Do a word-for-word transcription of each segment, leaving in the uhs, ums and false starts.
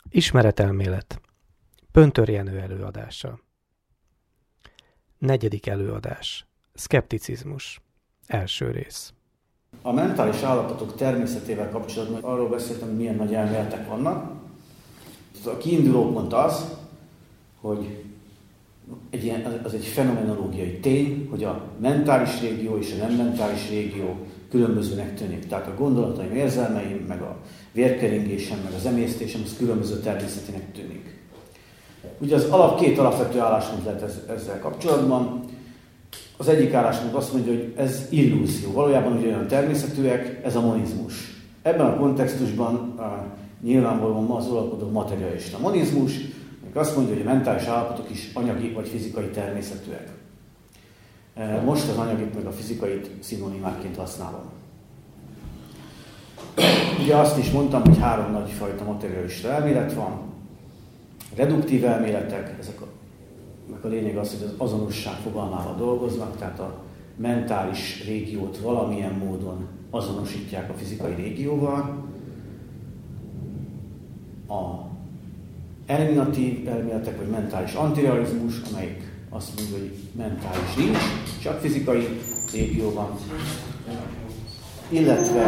Ismeretelmélet. Pöntör Jenő előadása. Negyedik előadás. Szkepticizmus. Első rész. A mentális állapotok természetével kapcsolatban arról beszéltem, hogy milyen nagy elméletek vannak. A kiinduló pont az, hogy egy ilyen, az egy fenomenológiai tény, hogy a mentális régió és a nem mentális régió különbözőnek tűnik. Tehát a gondolataim, érzelmeim, meg a vérkeringésem, meg az emésztésem, az különböző természetének tűnik. Ugye az alap, két alapvető álláspont lehet ez, ezzel kapcsolatban. Az egyik álláspont azt mondja, hogy ez illúzió, valójában ugyanolyan természetűek, ez a monizmus. Ebben a kontextusban uh, nyilvánvalóan ma az uralkodó materialista monizmus, meg azt mondja, hogy a mentális állapotok is anyagi vagy fizikai természetűek. Uh, most az anyagit meg a fizikait szinonimákként használom. Ugye azt is mondtam, hogy három nagyfajta materialista elmélet van. Reduktív elméletek, ezek a, a lényeg az, hogy az azonosság fogalmával dolgoznak, tehát a mentális régiót valamilyen módon azonosítják a fizikai régióval. A eliminatív elméletek, vagy mentális antirealizmus, amelyik azt mondja, hogy mentális nincs, csak fizikai régióban. Illetve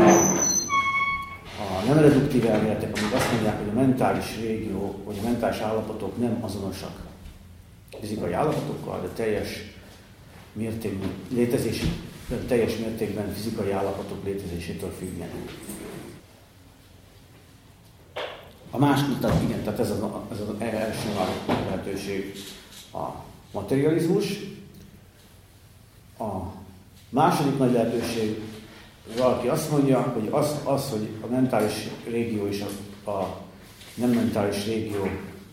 a nem reduktív elméletek, amik azt mondják, hogy a mentális régió, vagy a mentális állapotok nem azonosak fizikai állapotokkal, de teljes mértékben létezési, teljes mértékben fizikai állapotok létezésétől függenek. A másik, tehát igen, tehát ez az, ez az első nagy lehetőség a materializmus. A második nagy lehetőség, valaki azt mondja, hogy az, az hogy a mentális régió és a, a nem mentális régió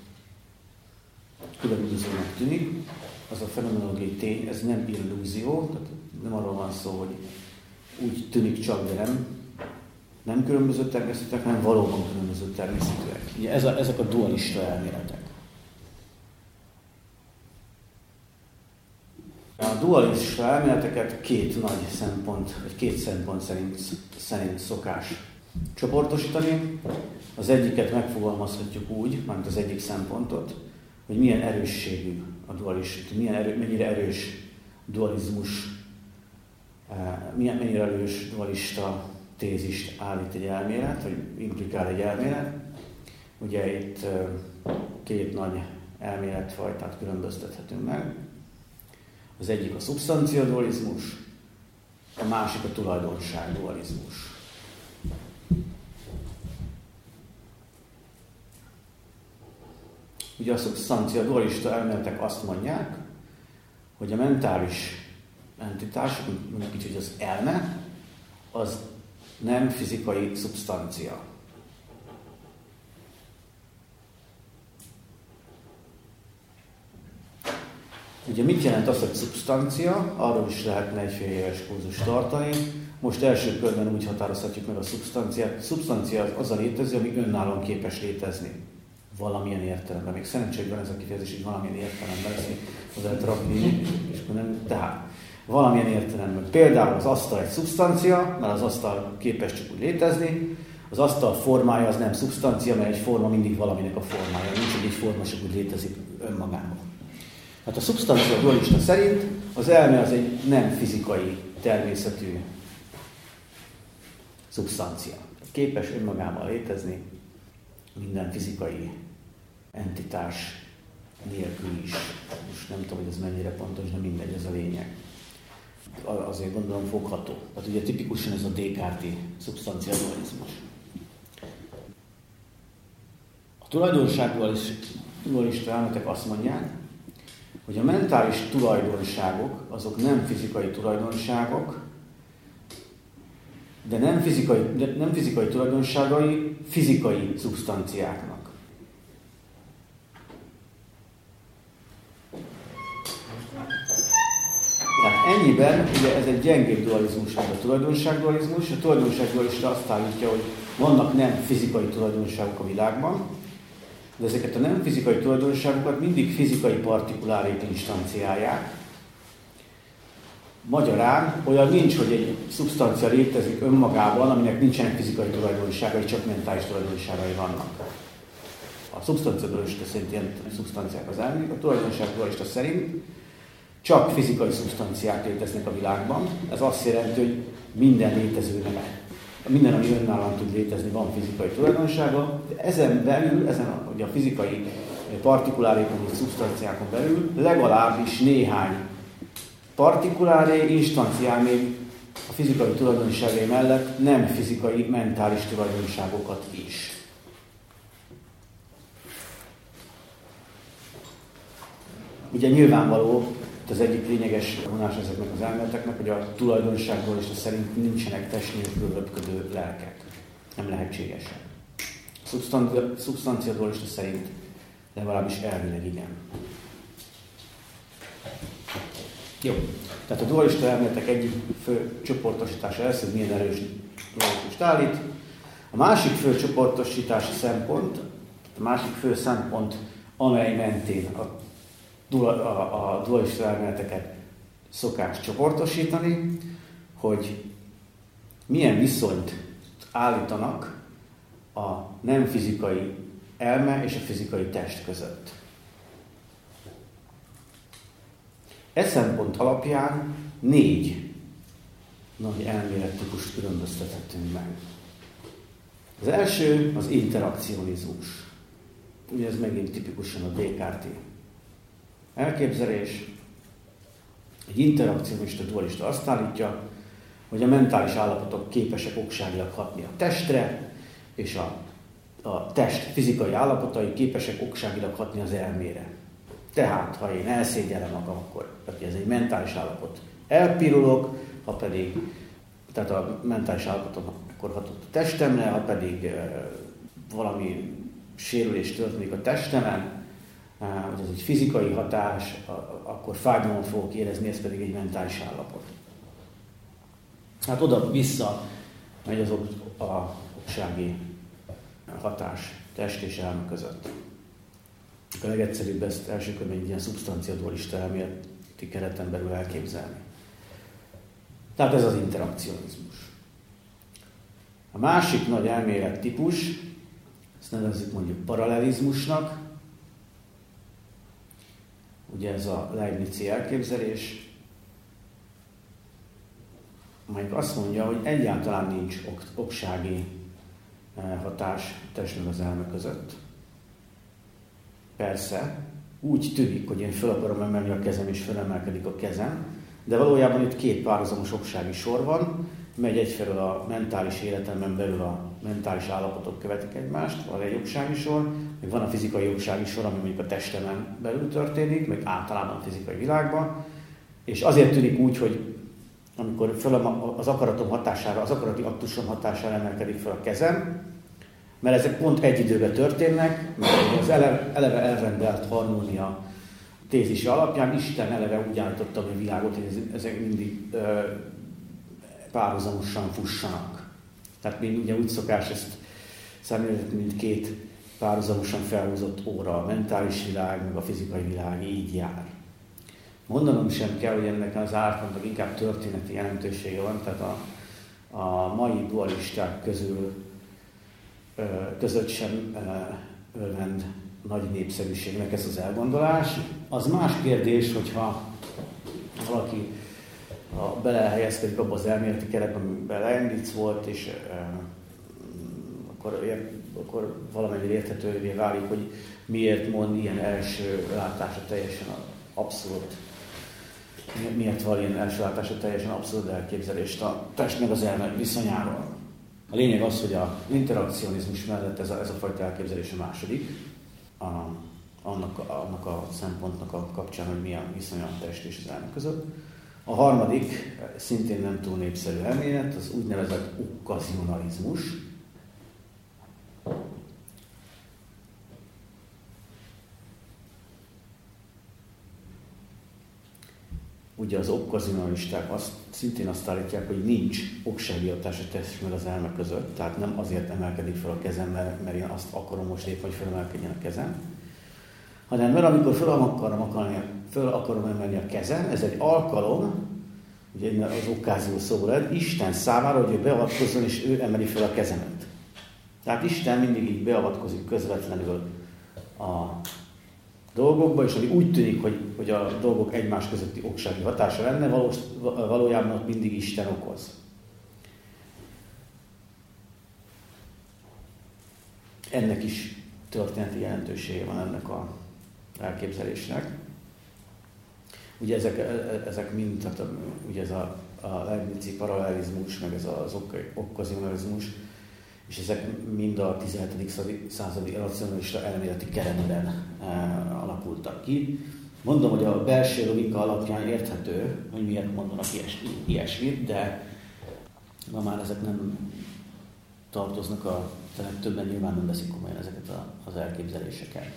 különbözőnek tűnik, az a fenomenológiai tény, ez nem illúzió, tehát nem arról van szó, hogy úgy tűnik csak, de nem, nem különböző természetek, hanem valóban különböző természetűek. Ugye ez a, ezek a dualista elméletek. A dualista elméleteket két nagy szempont, vagy két szempont szerint, szerint szokás csoportosítani. Az egyiket megfogalmazhatjuk úgy, mármint az egyik szempontot, hogy milyen erősségű a dualista, milyen erő, mennyire erős dualizmus, milyen, mennyire erős dualista tézist állít egy elmélet, vagy implikál egy elmélet. Ugye itt két nagy elméletfajtát különböztethetünk meg. Az egyik a szubsztancia dualizmus, a másik a tulajdonság dualizmus. Ugye a szubsztancia dualista elméletek azt mondják, hogy a mentális entitás, mondjuk így, hogy az elme, az nem fizikai szubsztancia. Ugye mit jelent az, hogy szubsztancia? Arról is lehetne egy fél éves kurzust tartani. Most első körben úgy határozhatjuk meg a szubsztanciát. Szubsztancia az, az a létező, ami önállóan képes létezni. Valamilyen értelemben. Még szerencsére van ez a kifejezés, hogy valamilyen értelemben, ezt az lehet rakni, és akkor nem, tehát valamilyen értelemben. Például az asztal egy szubsztancia, mert az asztal képes csak úgy létezni. Az asztal formája az nem szubsztancia, mert egy forma mindig valaminek a formája. Nincs, hogy egy forma csak úgy létezik önmagában. Hát a szubsztancia dualista szerint az elme az egy nem fizikai természetű szubsztancia. Képes önmagában létezni minden fizikai entitás nélkül is. Most nem tudom, hogy ez mennyire pontos, de mindegy, ez a lényeg. Azért gondolom fogható. Tehát ugye tipikusan ez a Descartes-i szubsztancia dualizmus. A tulajdonság dualista elméletek azt mondják, hogy a mentális tulajdonságok, azok nem fizikai tulajdonságok, de nem fizikai, de nem fizikai tulajdonságai fizikai szubsztanciáknak. Tehát ennyiben, ugye ez egy gyengébb dualizmus, mint a tulajdonságdualizmus. A tulajdonságdualista azt állítja, hogy vannak nem fizikai tulajdonságok a világban, de ezeket a nem fizikai tulajdonságokat mindig fizikai partikulárik instanciálják. Magyarán olyan nincs, hogy egy szubsztancia létezik önmagában, aminek nincsenek fizikai tulajdonságai, csak mentális tulajdonságai vannak. A a szubstancia dualista szerint ilyen szubstanciák az elmék, a tulajdonság dualista szerint csak fizikai szubstanciák léteznek a világban. Ez azt jelenti, hogy minden létező nem, minden, ami önállóan tud létezni, van fizikai tulajdonsága. De ezen belül, ezen a, ugye a fizikai partikulárékon és szubstanciákon belül legalábbis néhány partikuláré, instanciál még a fizikai tulajdonságai mellett nem fizikai, mentális tulajdonságokat is. Ugye nyilvánvaló, az egyik lényeges vonás ezeknek az elméleteknek, hogy a tulajdonságból és a szerint nincsenek test nélkül röpködő lelkek. Nem lehetségesek. A szubstancia dualista szerint legalábbis elvileg igen. Jó. Tehát a dualista elméletek egyik fő csoportosítása ez, hogy milyen erős logikust állít. A másik fő csoportosítási szempont, a másik fő szempont, amely mentén a A, a dualista elméleteket szokás csoportosítani, hogy milyen viszonyt állítanak a nem fizikai elme és a fizikai test között. E szempont alapján négy nagy elmélettípust különböztethetünk meg. Az első az interakcionizmus. Ugye ez megint tipikusan a Descartes elképzelés. Egy interakcionista dualista azt állítja, hogy a mentális állapotok képesek okságilag hatni a testre, és a, a test fizikai állapotai képesek okságilag hatni az elmére. Tehát, ha én elszégyellem magam, akkor ez egy mentális állapot, elpirulok, ha pedig, tehát a mentális állapotom akkor hatott a testemre, ha pedig e, valami sérülés történik a testemen, hogy ez egy fizikai hatás, akkor fájdalmat fogok érezni, ez pedig egy mentális állapot. Hát oda-vissza megy az a oksági hatás test és elme között. A legegyszerűbb ezt első körben egy ilyen szubstancia dualista elméleti kereten belül elképzelni. Tehát ez az interakcionizmus. A másik nagy elmélet típus, ezt nevezzük mondjuk paralelizmusnak. Ugye ez a Leibnizi elképzelés, amelyik azt mondja, hogy egyáltalán nincs ok- oksági hatás test meg az elme között. Persze, úgy tűnik, hogy én fel akarom emelni a kezem, és felemelkedik a kezem, de valójában itt két párhuzamos oksági sor van, megy egyfelől a mentális életemben belül a mentális állapotok követik egymást, van egy oksági sor, meg van a fizikai oksági sor, ami mondjuk a testemen belül történik, meg általában a fizikai világban, és azért tűnik úgy, hogy amikor föl az akaratom hatására, az akarati aktusom hatására emelkedik fel a kezem, mert ezek pont egy időben történnek, mert az eleve, eleve elrendelt harmónia tézise alapján Isten eleve úgy állította a világot, hogy ezek mindig ö, párhuzamosan fussanak. Tehát még ugye úgy szokás ezt szemléltetni, mint két párhuzamosan felhúzott óra, a mentális világ, meg a fizikai világ így jár. Mondanom sem kell, hogy ennek az árpontnak inkább történeti jelentősége van, tehát a, a mai dualisták közül ö, között sem ö, örvend nagy népszerűségnek ez az elgondolás. Az más kérdés, hogyha valaki ha belehelyezkedik abba az elméleti keretben, amiben Leibniz volt, és e, akkor, ér, akkor valamennyire érthetővé válik, hogy miért mond ilyen első látásra teljesen abszurd, miért van ilyen első látásra teljesen abszurd elképzelést a test meg az elme viszonyáról. A lényeg az, hogy az interakcionizmus mellett ez a, ez a fajta elképzelés a második, a, annak, annak a szempontnak a kapcsán, hogy milyen viszony a test és az elme között. A harmadik, szintén nem túl népszerű elmélet, az úgynevezett okkazionalizmus. Ugye az okkazionalisták azt, szintén azt állítják, hogy nincs oksági hatás a test meg az elme között, tehát nem azért emelkedik fel a kezem, mert, mert én azt akarom most épp, hogy felemelkedjen a kezem, hanem mert amikor fel akarom, akarni, fel akarom emelni a kezem, ez egy alkalom, ugye az okkázió szó lett, Isten számára, hogy ő beavatkozzon, és ő emeli fel a kezemet. Tehát Isten mindig így beavatkozik közvetlenül a dolgokba, és ami úgy tűnik, hogy, hogy a dolgok egymás közötti oksági hatása lenne, valós, valójában ott mindig Isten okoz. Ennek is történeti jelentősége van ennek a elképzelésnek. Ugye ezek, ezek mind, tehát ugye ez a, a Leibnizi paralelizmus, meg ez az okazionalizmus, és ezek mind a tizenhetedik századi racionalista elméleti keretben e, alakultak ki. Mondom, hogy a belső logika alapján érthető, hogy miért mondanak ilyes, ilyesmit, de ma már ezek nem tartoznak a, tehát többen nyilván nem veszik komolyan ezeket a, az elképzeléseket.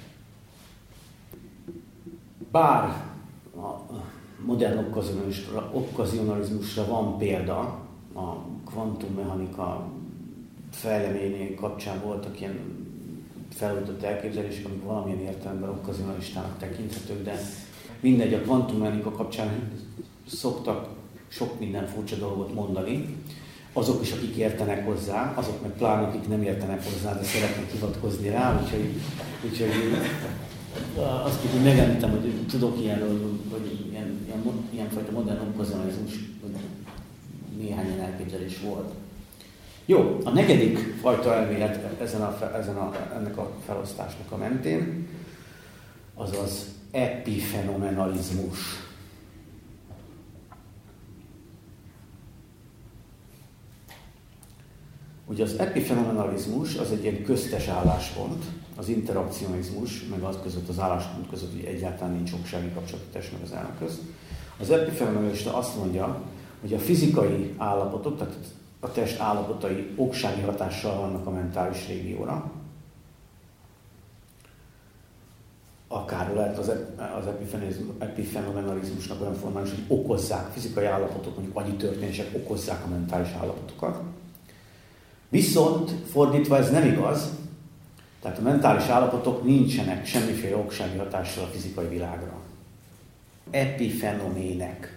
Bár a modern okazionalizmusra van példa, a kvantummechanika fejleményei kapcsán voltak ilyen felújított elképzelések, amik valamilyen értelemben okazionalistának tekinthetők, de mindegy, a kvantummechanika kapcsán szoktak sok minden furcsa dolgot mondani. Azok is, akik értenek hozzá, azok meg pláne, akik nem értenek hozzá, de szeretnek hivatkozni rá, úgyhogy, úgyhogy azt kicsit megemlítem, hogy tudok ilyenről, hogy ilyen, ilyen, ilyenfajta modern okazionalizmus, néhány ilyen elképzelés volt. Jó, a negyedik fajta elmélet ezen a, ezen a, ennek a felosztásnak a mentén, az az epifenomenalizmus. Ugye az epifenomenalizmus az egy ilyen köztes álláspont, az interakcionizmus, meg az között, az álláspont között, hogy egyáltalán nincs oksági kapcsolat a test meg az elme közt. Az epifenomenalista azt mondja, hogy a fizikai állapotok, tehát a test állapotai oksági hatással vannak a mentális régióra. Akár lehet az, az epifenomenalizmusnak olyan formális, hogy okozzák, fizikai állapotok, mondjuk agyi történések okozzák a mentális állapotokat. Viszont fordítva ez nem igaz, tehát a mentális állapotok nincsenek semmiféle oksági hatással a fizikai világra. Epifenomének.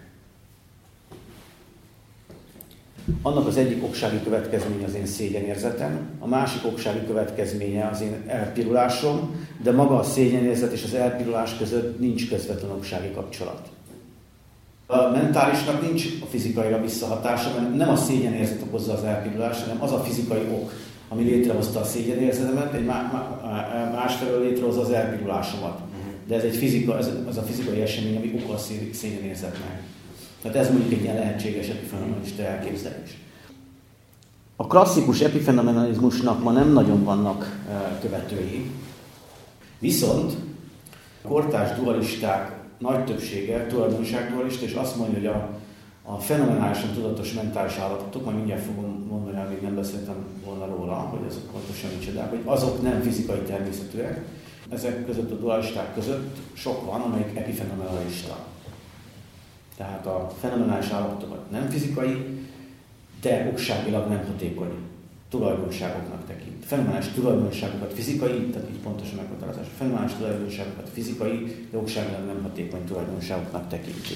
Annak az egyik oksági következménye az én szégyenérzetem, a másik oksági következménye az én elpirulásom, de maga a szégyenérzet és az elpirulás között nincs közvetlen oksági kapcsolat. A mentálisnak nincs a fizikaira visszahatása, mert nem a szégyenérzet okozza az elpirulást, hanem az a fizikai ok, ami létrehozta a szégyenérzetemet, egy másfelől létrehozza az elpirulásomat. De ez egy fizika, ez, az a fizikai esemény, ami okoz a szégyenérzetnek. Tehát ez mondjuk egy ilyen lehetséges epifenomenalista elképzelés. A klasszikus epifenomenalizmusnak ma nem nagyon vannak követői, viszont a kortárs dualisták nagy többsége tulajdonságdualista, és azt mondja, hogy a, a fenomenálisan tudatos mentális állapotok, majd mindjárt fogom mondani, amíg nem beszéltem volna róla, hogy azok pontosan micsodák, hogy azok nem fizikai természetűek. Ezek között a dualisták között sok van, amelyik epifenomenalista. Tehát a fenomenális állapotokat nem fizikai, de okságilag nem hatékony tulajdonságoknak tekint. Fenomenális tulajdonságokat fizikai, tehát így pontosan meghatározás. Fenomenális tulajdonságokat fizikai, de okságilag nem hatékony tulajdonságoknak tekinti.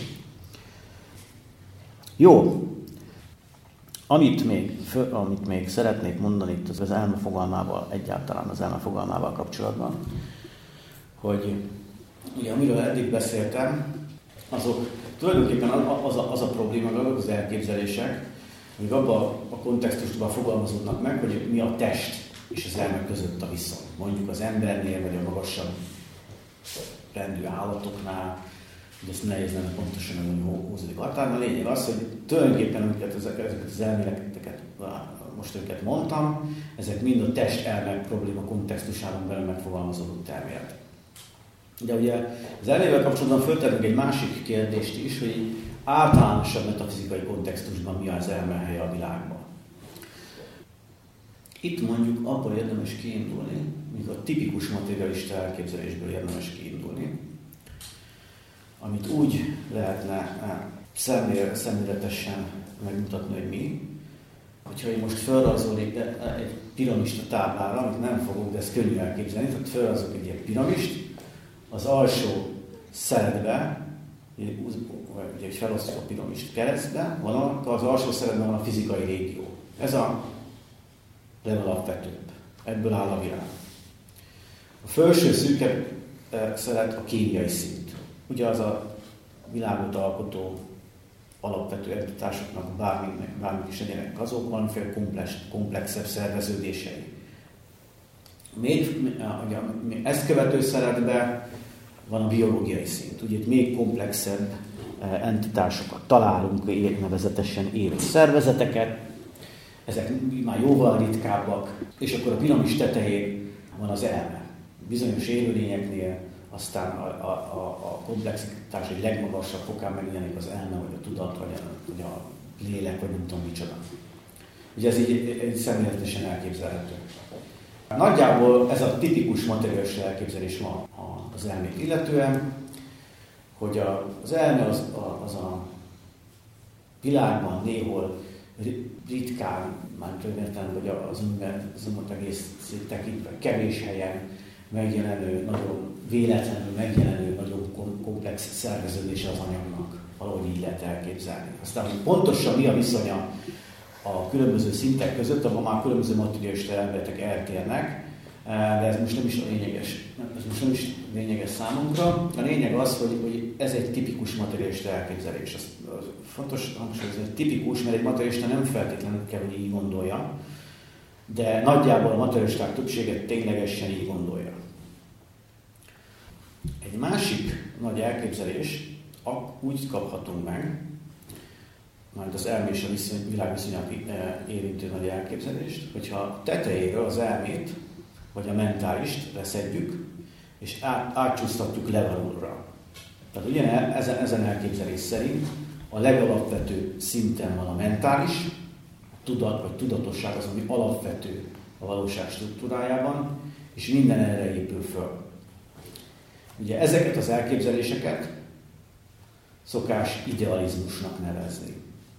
Jó. Amit még, amit még szeretnék mondani itt az elme fogalmával, egyáltalán az elme fogalmával kapcsolatban, hogy ugye amiről eddig beszéltem, azok tulajdonképpen az a, az a probléma, azok az elképzelések, amik abban a kontextusban fogalmazódnak meg, hogy mi a test és az elme között a viszony. Mondjuk az embernél, vagy a magasabb rendű állatoknál, hogy ezt nehéz lenne pontosan, hogy húzódik a határ. A lényeg az, hogy tulajdonképpen amiket ezeket az elméleteket most őket mondtam, ezek mind a test-elme probléma kontextusában belül megfogalmazódott elmélet. De ugye az elmével kapcsolatban föltettünk egy másik kérdést is, hogy általánosabb metafizikai kontextusban mi az elme helye a világban. Itt mondjuk abból érdemes kiindulni, míg a tipikus materialista elképzelésből érdemes kiindulni, amit úgy lehetne szemléletesen megmutatni, hogy mi, hogyha én most felrajzolnék egy piramist a táblára, amit nem fogok, de ez könnyű elképzelni, tehát felrajzolok egy ilyen piramist, az alsó szeletbe, ugye egy felosztjuk a piramist keresztbe, van az alsó szeletben van a fizikai régió. Ez a legalapvetőbb. Ebből áll a világ. A felső szűkebb szeret a kémiai szint. Ugye az a világot alkotó alapvető entitásoknak bármik, bármik is legyenek azok, valamiféle komplex, komplexebb szerveződései. Még, ugye, ezt követő szeretben van a biológiai szint. Ugye itt még komplexebb entitásokat találunk, nevezetesen élő szervezeteket, ezek már jóval ritkábbak, és akkor a piramis tetején van az elme. Bizonyos élőlényeknél aztán a, a, a, a komplexitás egy legmagasabb fokán megjelenik az elme, vagy a tudat, vagy a, vagy a lélek, vagy nem tudom micsoda. Ugye ez így, így szemléletesen elképzelhető. Nagyjából ez a tipikus materiális elképzelés van az elmét illetően, hogy az elme az a, az a világban néhol ritkán, már értem, hogy az univerzumot egész tekintve kevés helyen megjelenő, nagyon véletlenül megjelenő, nagyon komplex szerveződése az anyagnak. Valahogy így lehet elképzelni. Aztán, hogy pontosan mi a viszonya a különböző szintek között, abban már különböző materiális elméletek eltérnek, de ez most nem is lényeges, ez most nem is lényeges számunkra. A lényeg az, hogy, hogy ez egy tipikus materialista elképzelés. Az, az fontos hangsúlyozni, hogy tipikus, mert egy materialista nem feltétlenül kell, hogy így gondolja, de nagyjából a materialisták többséget ténylegesen így gondolja. Egy másik nagy elképzelés úgy kaphatunk meg, majd az elmé és a viszony, világviszonyát érintő nagy elképzelést, hogyha a tetejéről az elmét, vagy a mentálist leszedjük, és át, átcsúsztatjuk legalulra. Tehát ugyan ezen, ezen elképzelés szerint a legalapvetőbb szinten van a mentális, a tudat vagy tudatosság az, ami alapvető a valóság struktúrájában, és minden erre épül föl. Ugye ezeket az elképzeléseket szokás idealizmusnak nevezni.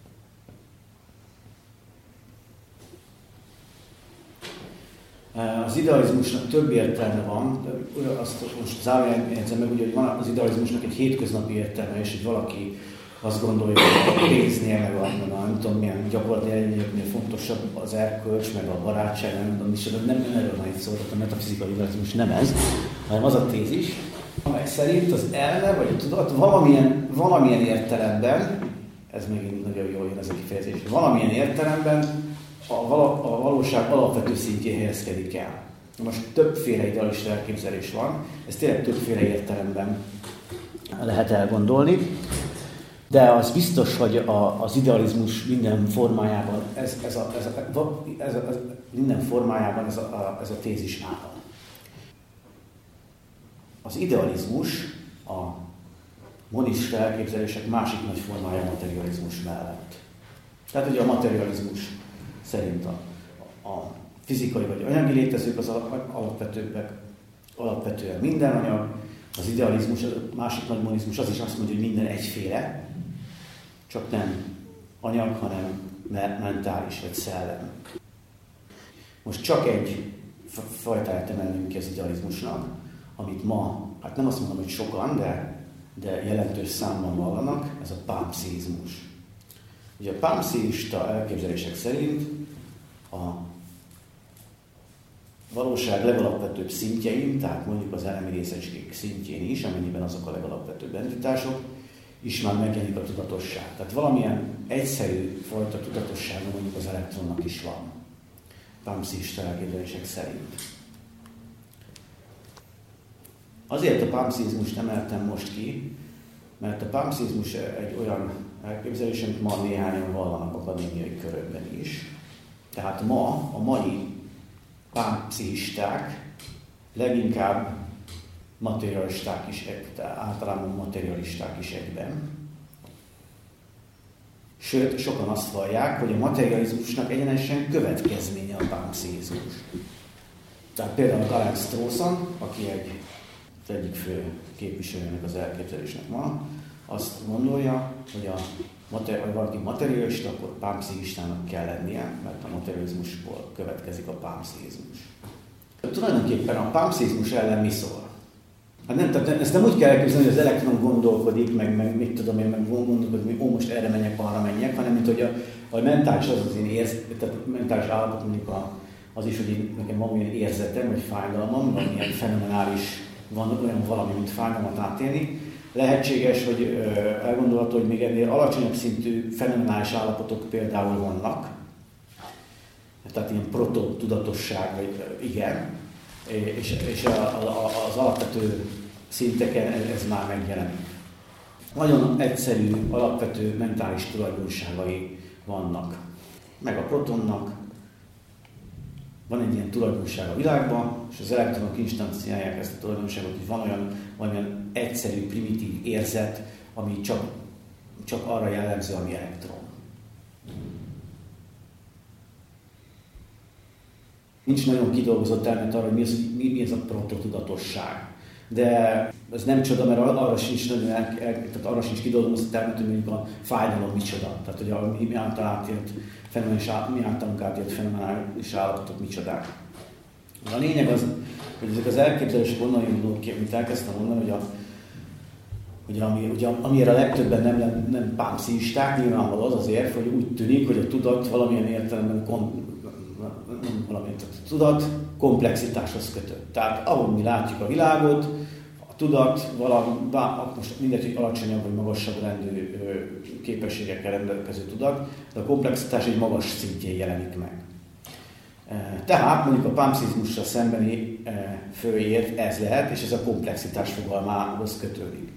Az idealizmusnak több értelme van, azt most zárójelben jegyzem meg, ugye, hogy van az idealizmusnak egy hétköznapi értelme, és hogy valaki azt gondolja, hogy a pénznél, meg a, meg a nem tudom milyen gyakorlati eredményeknél fontosabb az erkölcs, meg a barátság, nem tudom, és nem, nem erről van itt szó, a metafizikai idealizmus nem ez, hanem az a tézis, amely szerint az elme vagy a tudat valamilyen, valamilyen értelemben, ez megint nagyon jól jön ez a kifejezés, valamilyen értelemben a, val- a valóság alapvető szintjén helyezkedik el. Most többféle idealista elképzelés van, ez tényleg többféle értelemben lehet elgondolni, de az biztos, hogy a, az idealizmus minden formájában, ez, ez, a, ez, a, ez, a, ez a, minden formájában ez a, a, ez a tézis áll. Az idealizmus a monista elképzelések másik nagy formája a materializmus mellett. Tehát ugye a materializmus szerint a, a fizikai vagy anyagi létezők az alapvetőbbek, alapvetően minden anyag, az idealizmus, a másik nagy monizmus az is azt mondja, hogy minden egyféle, csak nem anyag, hanem mentális vagy szellem. Most csak egy fajtáját emelnünk ki az idealizmusnak, amit ma, hát nem azt mondom, hogy sokan, de, de jelentős számban vallanak, ez a pámpsziizmus. Ugye a pámpsziista elképzelések szerint a valóság legalapvetőbb szintjein, tehát mondjuk az elemi részecskék szintjén is, amennyiben azok a legalapvetőbb entitások, is már megjelenik a tudatosság. Tehát valamilyen egyszerű fajta tudatossága mondjuk az elektronnak is van. Pámpsziista elképzelések szerint. Azért a pámpszizmust emeltem most ki, mert a pámpszizmus egy olyan elképzelés, amit ma néhányan vallanak akadémiai körökben is. Tehát ma a mai pámpszisták leginkább materialisták is, általában materialisták is egyben. Sőt, sokan azt vallják, hogy a materializmusnak egyenesen következménye a pámpszizmus. Tehát például Karl Strawson, aki egy az egyik fő képviselőnek az elképzelésnek ma, azt gondolja, hogy a materi- ha valaki materialista, akkor pámpsziistának kell lennie, mert a materializmusból következik a pámpszizmus. Tulajdonképpen a pámpszizmus ellen mi szól? Hát nem, tehát ezt nem úgy kell elképzelni, hogy az elektron gondolkodik, meg, meg mit tudom én, meg gondolkodik, hogy ó, most erre menjek, arra menjek, hanem mint hogy a, a mentális az az én érz, tehát a mentális állapot mondjuk a az is, hogy nekem van olyan érzetem, vagy fájdalmam, vagy ilyen fenomenális, van olyan valami, mint fájdalmat átélni. Lehetséges, hogy elgondolható, hogy még ennél alacsonyabb szintű fenomenális állapotok például vannak. Tehát ilyen proto-tudatosság, vagy igen. És, és a, a, az alapvető szinteken ez már megjelenik. Nagyon egyszerű, alapvető mentális tulajdonságai vannak. Meg a protonnak van egy ilyen tulajdonság a világban, és az elektronok instanciálják ezt a tulajdonságot, hogy van olyan, van olyan egyszerű, primitív érzet, ami csak, csak arra jellemző, ami elektron. Nincs nagyon kidolgozott elmélet arra, hogy mi, az, mi, mi ez a prototudatosság. De ez nem csoda, mert arra sincs, nagyon el, el, tehát arra sincs kidolgozott elmélet, hogy mondjuk a fájdalom micsoda. Tehát, hogy a mi által átélt fenomenális, mi általunk átélt fenomenális állapotok micsodák. A lényeg az, hogy ezek az elképzelések onnan indulnak ki, amit elkezdtem mondani, hogy, a, hogy ami, ugye, amire a legtöbben nem, nem, nem pámsziisták, nyilvánvaló az az érv, hogy úgy tűnik, hogy a tudat valamilyen értelemben kon, nem valamilyen a tudat komplexitáshoz kötött. Tehát ahogy mi látjuk a világot, a tudat valami, most mindegy, hogy alacsonyabb vagy magasabb rendű képességekkel rendelkező tudat, de a komplexitás egy magas szintjén jelenik meg. Tehát mondjuk a pámszizmussal szembeni főért ez lehet, és ez a komplexitás fogalmához kötődik.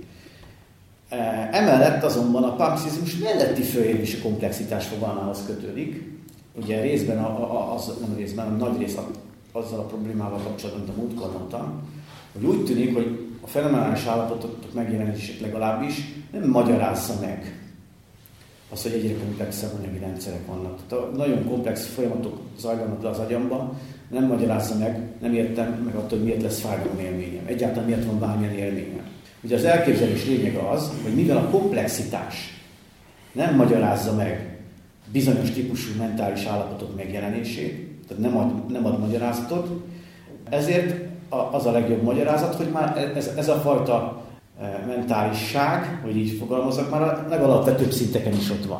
Emellett azonban a pámszizmus melletti főérv is a komplexitás fogalmához kötődik. Ugye részben, a, a, az, nem részben, a nagy rész a, azzal a problémával kapcsolatban, amit a múltkor mondtam, hogy úgy tűnik, hogy a fenomenális állapotok megjelenését legalábbis nem magyarázza meg az, hogy egyre komplexebb anyagi rendszerek vannak. Tehát a nagyon komplex folyamatok zajlanak le az agyamban, nem magyarázza meg, nem értem meg attól, hogy miért lesz fájdalom élményem. Egyáltalán miért van bármilyen élményem. Ugye az elképzelés lényege az, hogy mivel a komplexitás nem magyarázza meg bizonyos típusú mentális állapotok megjelenését, tehát nem ad, nem ad magyarázatot, ezért az a legjobb magyarázat, hogy már ez, ez a fajta mentálisság, hogy így fogalmazzak, már a legalapvetőbb szinteken is ott van.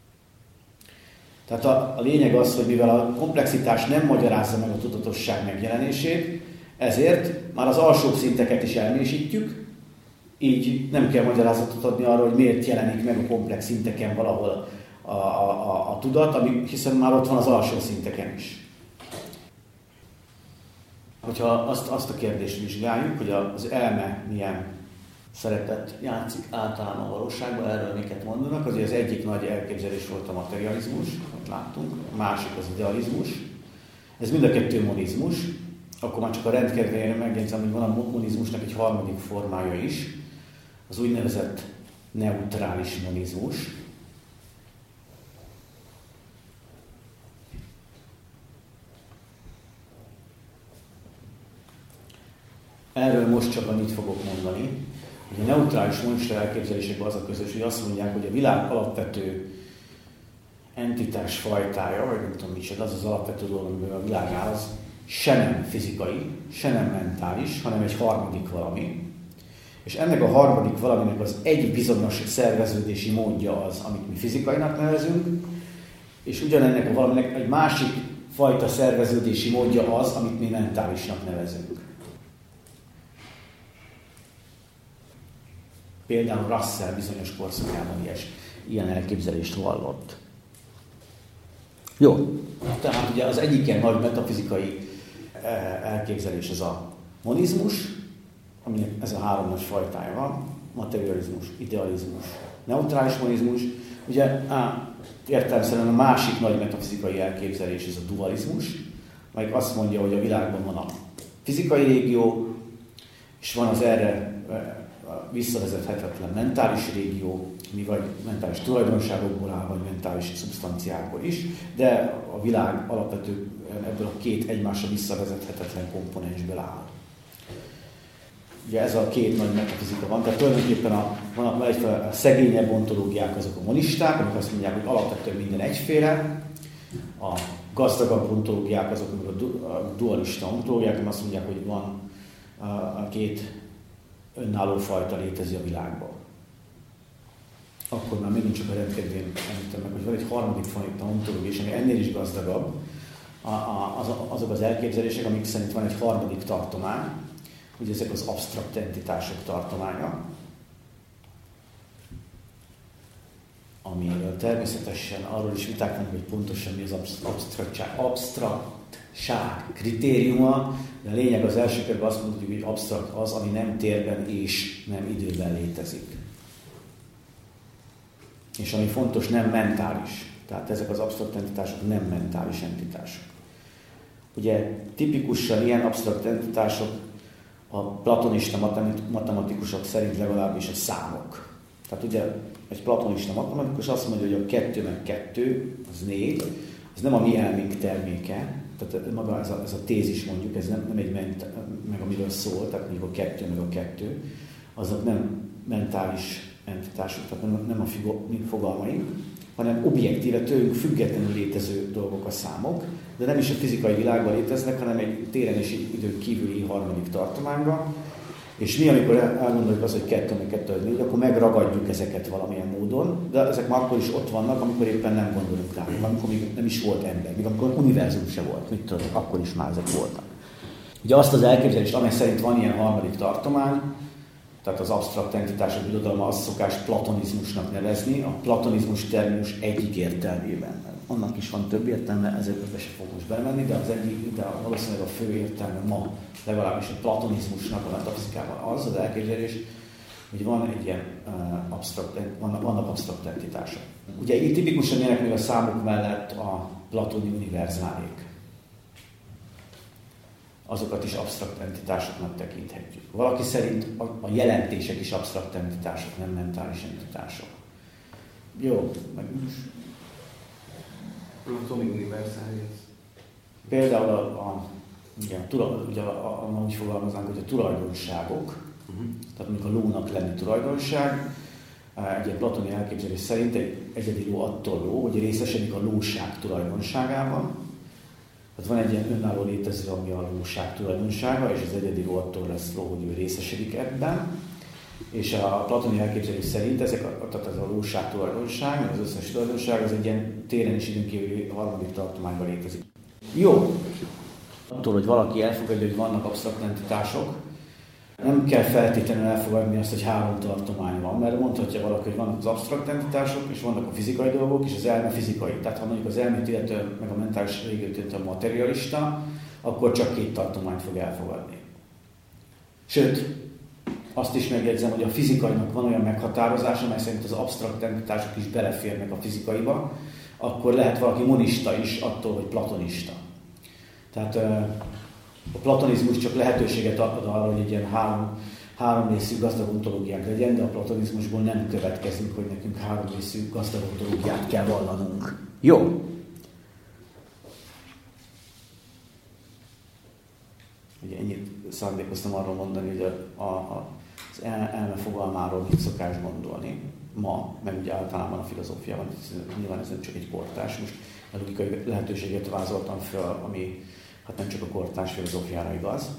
Tehát a, a lényeg az, hogy mivel a komplexitás nem magyarázza meg a tudatosság megjelenését, ezért már az alsóbb szinteket is elmélyesítjük, így nem kell magyarázatot adni arra, hogy miért jelenik meg a komplex szinteken valahol a, a, a, a tudat, ami, hiszen már ott van az alsó szinteken is. Hogyha azt, azt a kérdést vizsgáljuk, hogy az elme milyen szerepet játszik általán a valóságban, erről miket mondanak, azért az egyik nagy elképzelés volt a materializmus, amit láttunk, a másik az idealizmus. Ez mind a kettő monizmus, akkor már csak a rendkedvére megjegyzem, hogy van a monizmusnak egy harmadik formája is, az úgynevezett neutrális monizmus. Erről most csak annyit fogok mondani, hogy a neutrális monista elképzelésekben az a közös, hogy azt mondják, hogy a világ alapvető entitás fajtája, vagy nem tudom micsoda, az az alapvető dolog, amiben a világ áll, az se nem fizikai, se nem mentális, hanem egy harmadik valami. És ennek a harmadik valaminek az egy bizonyos szerveződési módja az, amit mi fizikainak nevezünk, és ugyanennek a valaminek egy másik fajta szerveződési módja az, amit mi mentálisnak nevezünk. Például Russell bizonyos korszakában ilyes, ilyen elképzelést vallott. Jó, tehát ugye az egyik ilyen nagy metafizikai elképzelés ez a monizmus, aminek ez a három nagy fajtája van, materializmus, idealizmus, neutrális monizmus. Ugye á, értelemszerűen a másik nagy metafizikai elképzelés ez a dualizmus, melyik azt mondja, hogy a világban van a fizikai régió, és van az erre visszavezethetetlen mentális régió, mi vagy mentális tulajdonságokból áll, vagy mentális szubstanciákból is, de a világ alapvetően ebből a két egymásra visszavezethetetlen komponensből áll. Ugye ez a két nagy metafizika van, tehát tulajdonképpen a, van a, a szegényebb ontológiák azok a monisták, amik azt mondják, hogy alapvetően minden egyféle, a gazdagabb ontológiák azok, amik a, du, a dualista ontológiák, amik azt mondják, hogy van a, a két önálló fajta létezi a világban. Akkor már megint csak a rendkedvén említem meg, hogy van egy harmadik fajta ontológia, és ami ennél is gazdagabb, a, a, az, azok az elképzelések, amik szerint van egy harmadik tartomány, ugye ezek az absztrakt entitások tartománya, amiről természetesen arról is viták vannak, hogy pontosan mi az absztraktság, absztraktság kritériuma, de a lényeg az első körben azt mondjuk, hogy absztrakt az, ami nem térben és nem időben létezik. És ami fontos, nem mentális. Tehát ezek az absztrakt entitások nem mentális entitások. Ugye tipikusan ilyen absztrakt entitások a platonista matematikusok szerint legalábbis a számok. Tehát ugye egy platonista matematikus azt mondja, hogy a kettő meg kettő, az négy, ez nem a mi elménk terméke, tehát maga ez a, ez a tézis mondjuk, ez nem, nem egy ment, meg amiről szól, tehát mondjuk a kettő meg a kettő, azok nem mentális entitások, tehát nem, nem a fogalmaink, hanem objektíve tőlünk függetlenül létező dolgok a számok, de nem is a fizikai világban léteznek, hanem egy téren és időn kívüli harmadik tartományban. És mi, amikor elgondoljuk azt, hogy kettő meg kettő, négy, akkor megragadjuk ezeket valamilyen módon, de ezek már akkor is ott vannak, amikor éppen nem gondolunk rá, amikor még nem is volt ember, még amikor univerzum se volt, mit tudom, akkor is már ezek voltak. Ugye azt az elképzelést, amely szerint van ilyen harmadik tartomány, tehát az absztrakt entitások birodalma, azt szokás platonizmusnak nevezni, a platonizmus terminus egyik értelmében. Annak is van több értelme, ezekbe se fogok most belemenni, de az egyik, de valószínűleg a fő értelme ma, legalábbis a platonizmusnak a metafizikában az az elképzelés, hogy van egy ilyen uh, absztrakt, vannak, vannak absztrakt entitások. Ugye itt tipikusan jönnek még a számok mellett a platoni univerzálék. Azokat is absztrakt entitásoknak tekinthetjük. Valaki szerint a, a jelentések is absztrakt entitások, nem mentális entitások. Jó, meg is. Platoni univerzális. Például a, a, igen, a, ugye, a, a, úgy fogalmaznánk, hogy a tulajdonságok, uh-huh. tehát mondjuk a lónak lenni tulajdonság, egy ilyen platoni elképzelés szerint egy egyedi ló attól ló, hogy részesedik a lóság tulajdonságában. Tehát van egy ilyen önálló létező, ami a lóság tulajdonsága, és az egyedi ló attól lesz ló, hogy ő részesedik ebben. És a platoni elképzelés szerint ezek a, tehát ez a lóság tulajdonság, az összes tulajdonság, az egy ilyen téren és időn kívüli harmadik tartományban létezik. Jó. Attól, hogy valaki elfogadja, hogy vannak absztrakt entitások, nem kell feltétlenül elfogadni azt, hogy három tartomány van, mert mondhatja valaki, hogy vannak az absztrakt entitások, és vannak a fizikai dolgok, és az elme fizikai. Tehát ha mondjuk az elmét illetően, meg a mentális régiót a materialista, akkor csak két tartományt fog elfogadni. Sőt, azt is megjegyzem, hogy a fizikainak van olyan meghatározása, mely szerint az absztrakt entitások is beleférnek a fizikaiba, akkor lehet valaki monista is attól, hogy platonista. Tehát a platonizmus csak lehetőséget ad arra, hogy egy ilyen három, három részű gazdag ontológiánk legyen, de a platonizmusból nem következik, hogy nekünk három részű gazdag ontológiát kell vallanunk. Jó. Ugye ennyit szándékoztam arról mondani, hogy a, a, az elme fogalmáról mit szokás gondolni ma, meg ugye általában a filozófiában, nyilván ez nem csak egy kortárs, most a logikai lehetőséget vázoltam fel, ami hát nem csak a kortárs filozófiára igaz.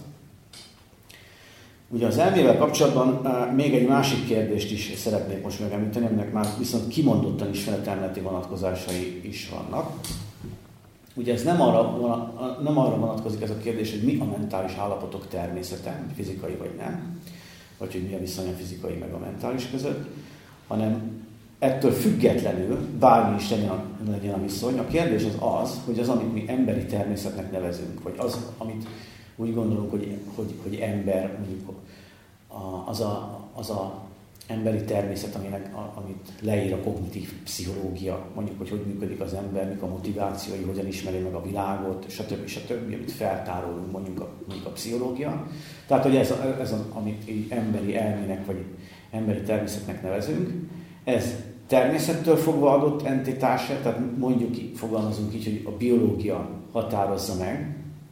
Ugye az elmével kapcsolatban uh, még egy másik kérdést is szeretnék most megemlíteni, aminek már viszont kimondottan ismeretelméleti vonatkozásai is vannak. Ugye ez nem arra, nem arra vonatkozik ez a kérdés, hogy mi a mentális állapotok természete, fizikai vagy nem, vagy hogy mi a viszony a fizikai meg a mentális között, hanem ettől függetlenül, bármi is legyen a, legyen a viszony, a kérdés az az, hogy az, amit mi emberi természetnek nevezünk, vagy az, amit úgy gondolunk, hogy, hogy, hogy ember, mondjuk az a, az a emberi természet, aminek, amit leír a kognitív pszichológia, mondjuk, hogy hogy működik az ember, mik a motivációi, hogyan ismeri meg a világot, stb. stb., amit feltárolunk mondjuk a, mondjuk a pszichológia. Tehát, hogy ez, a, ez a, amit így emberi elmének, vagy emberi természetnek nevezünk, ez természettől fogva adott entitása, tehát mondjuk, fogalmazunk így, hogy a biológia határozza meg,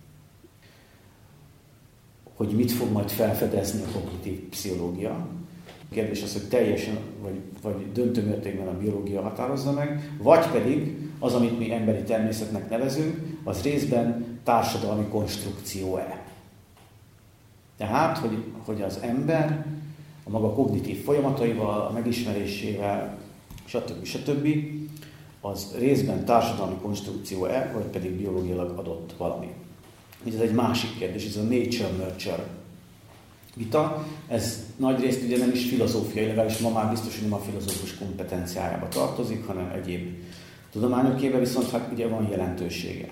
hogy mit fog majd felfedezni a kognitív pszichológia. A kérdés az, hogy teljesen, vagy, vagy döntő mértékben a biológia határozza meg, vagy pedig az, amit mi emberi természetnek nevezünk, az részben társadalmi konstrukció-e. Tehát, hogy, hogy az ember a maga kognitív folyamataival, a megismerésével, stb. stb. az részben társadalmi konstrukció-e, vagy pedig biológiailag adott valami. Ez egy másik kérdés, ez a nature-nurture vita. Ez nagyrészt ugye nem is filozófiai, legalábbis ma már biztos, hogy nem a filozófus kompetenciájába tartozik, hanem egyéb tudományokébe, viszont hát ugye van jelentősége.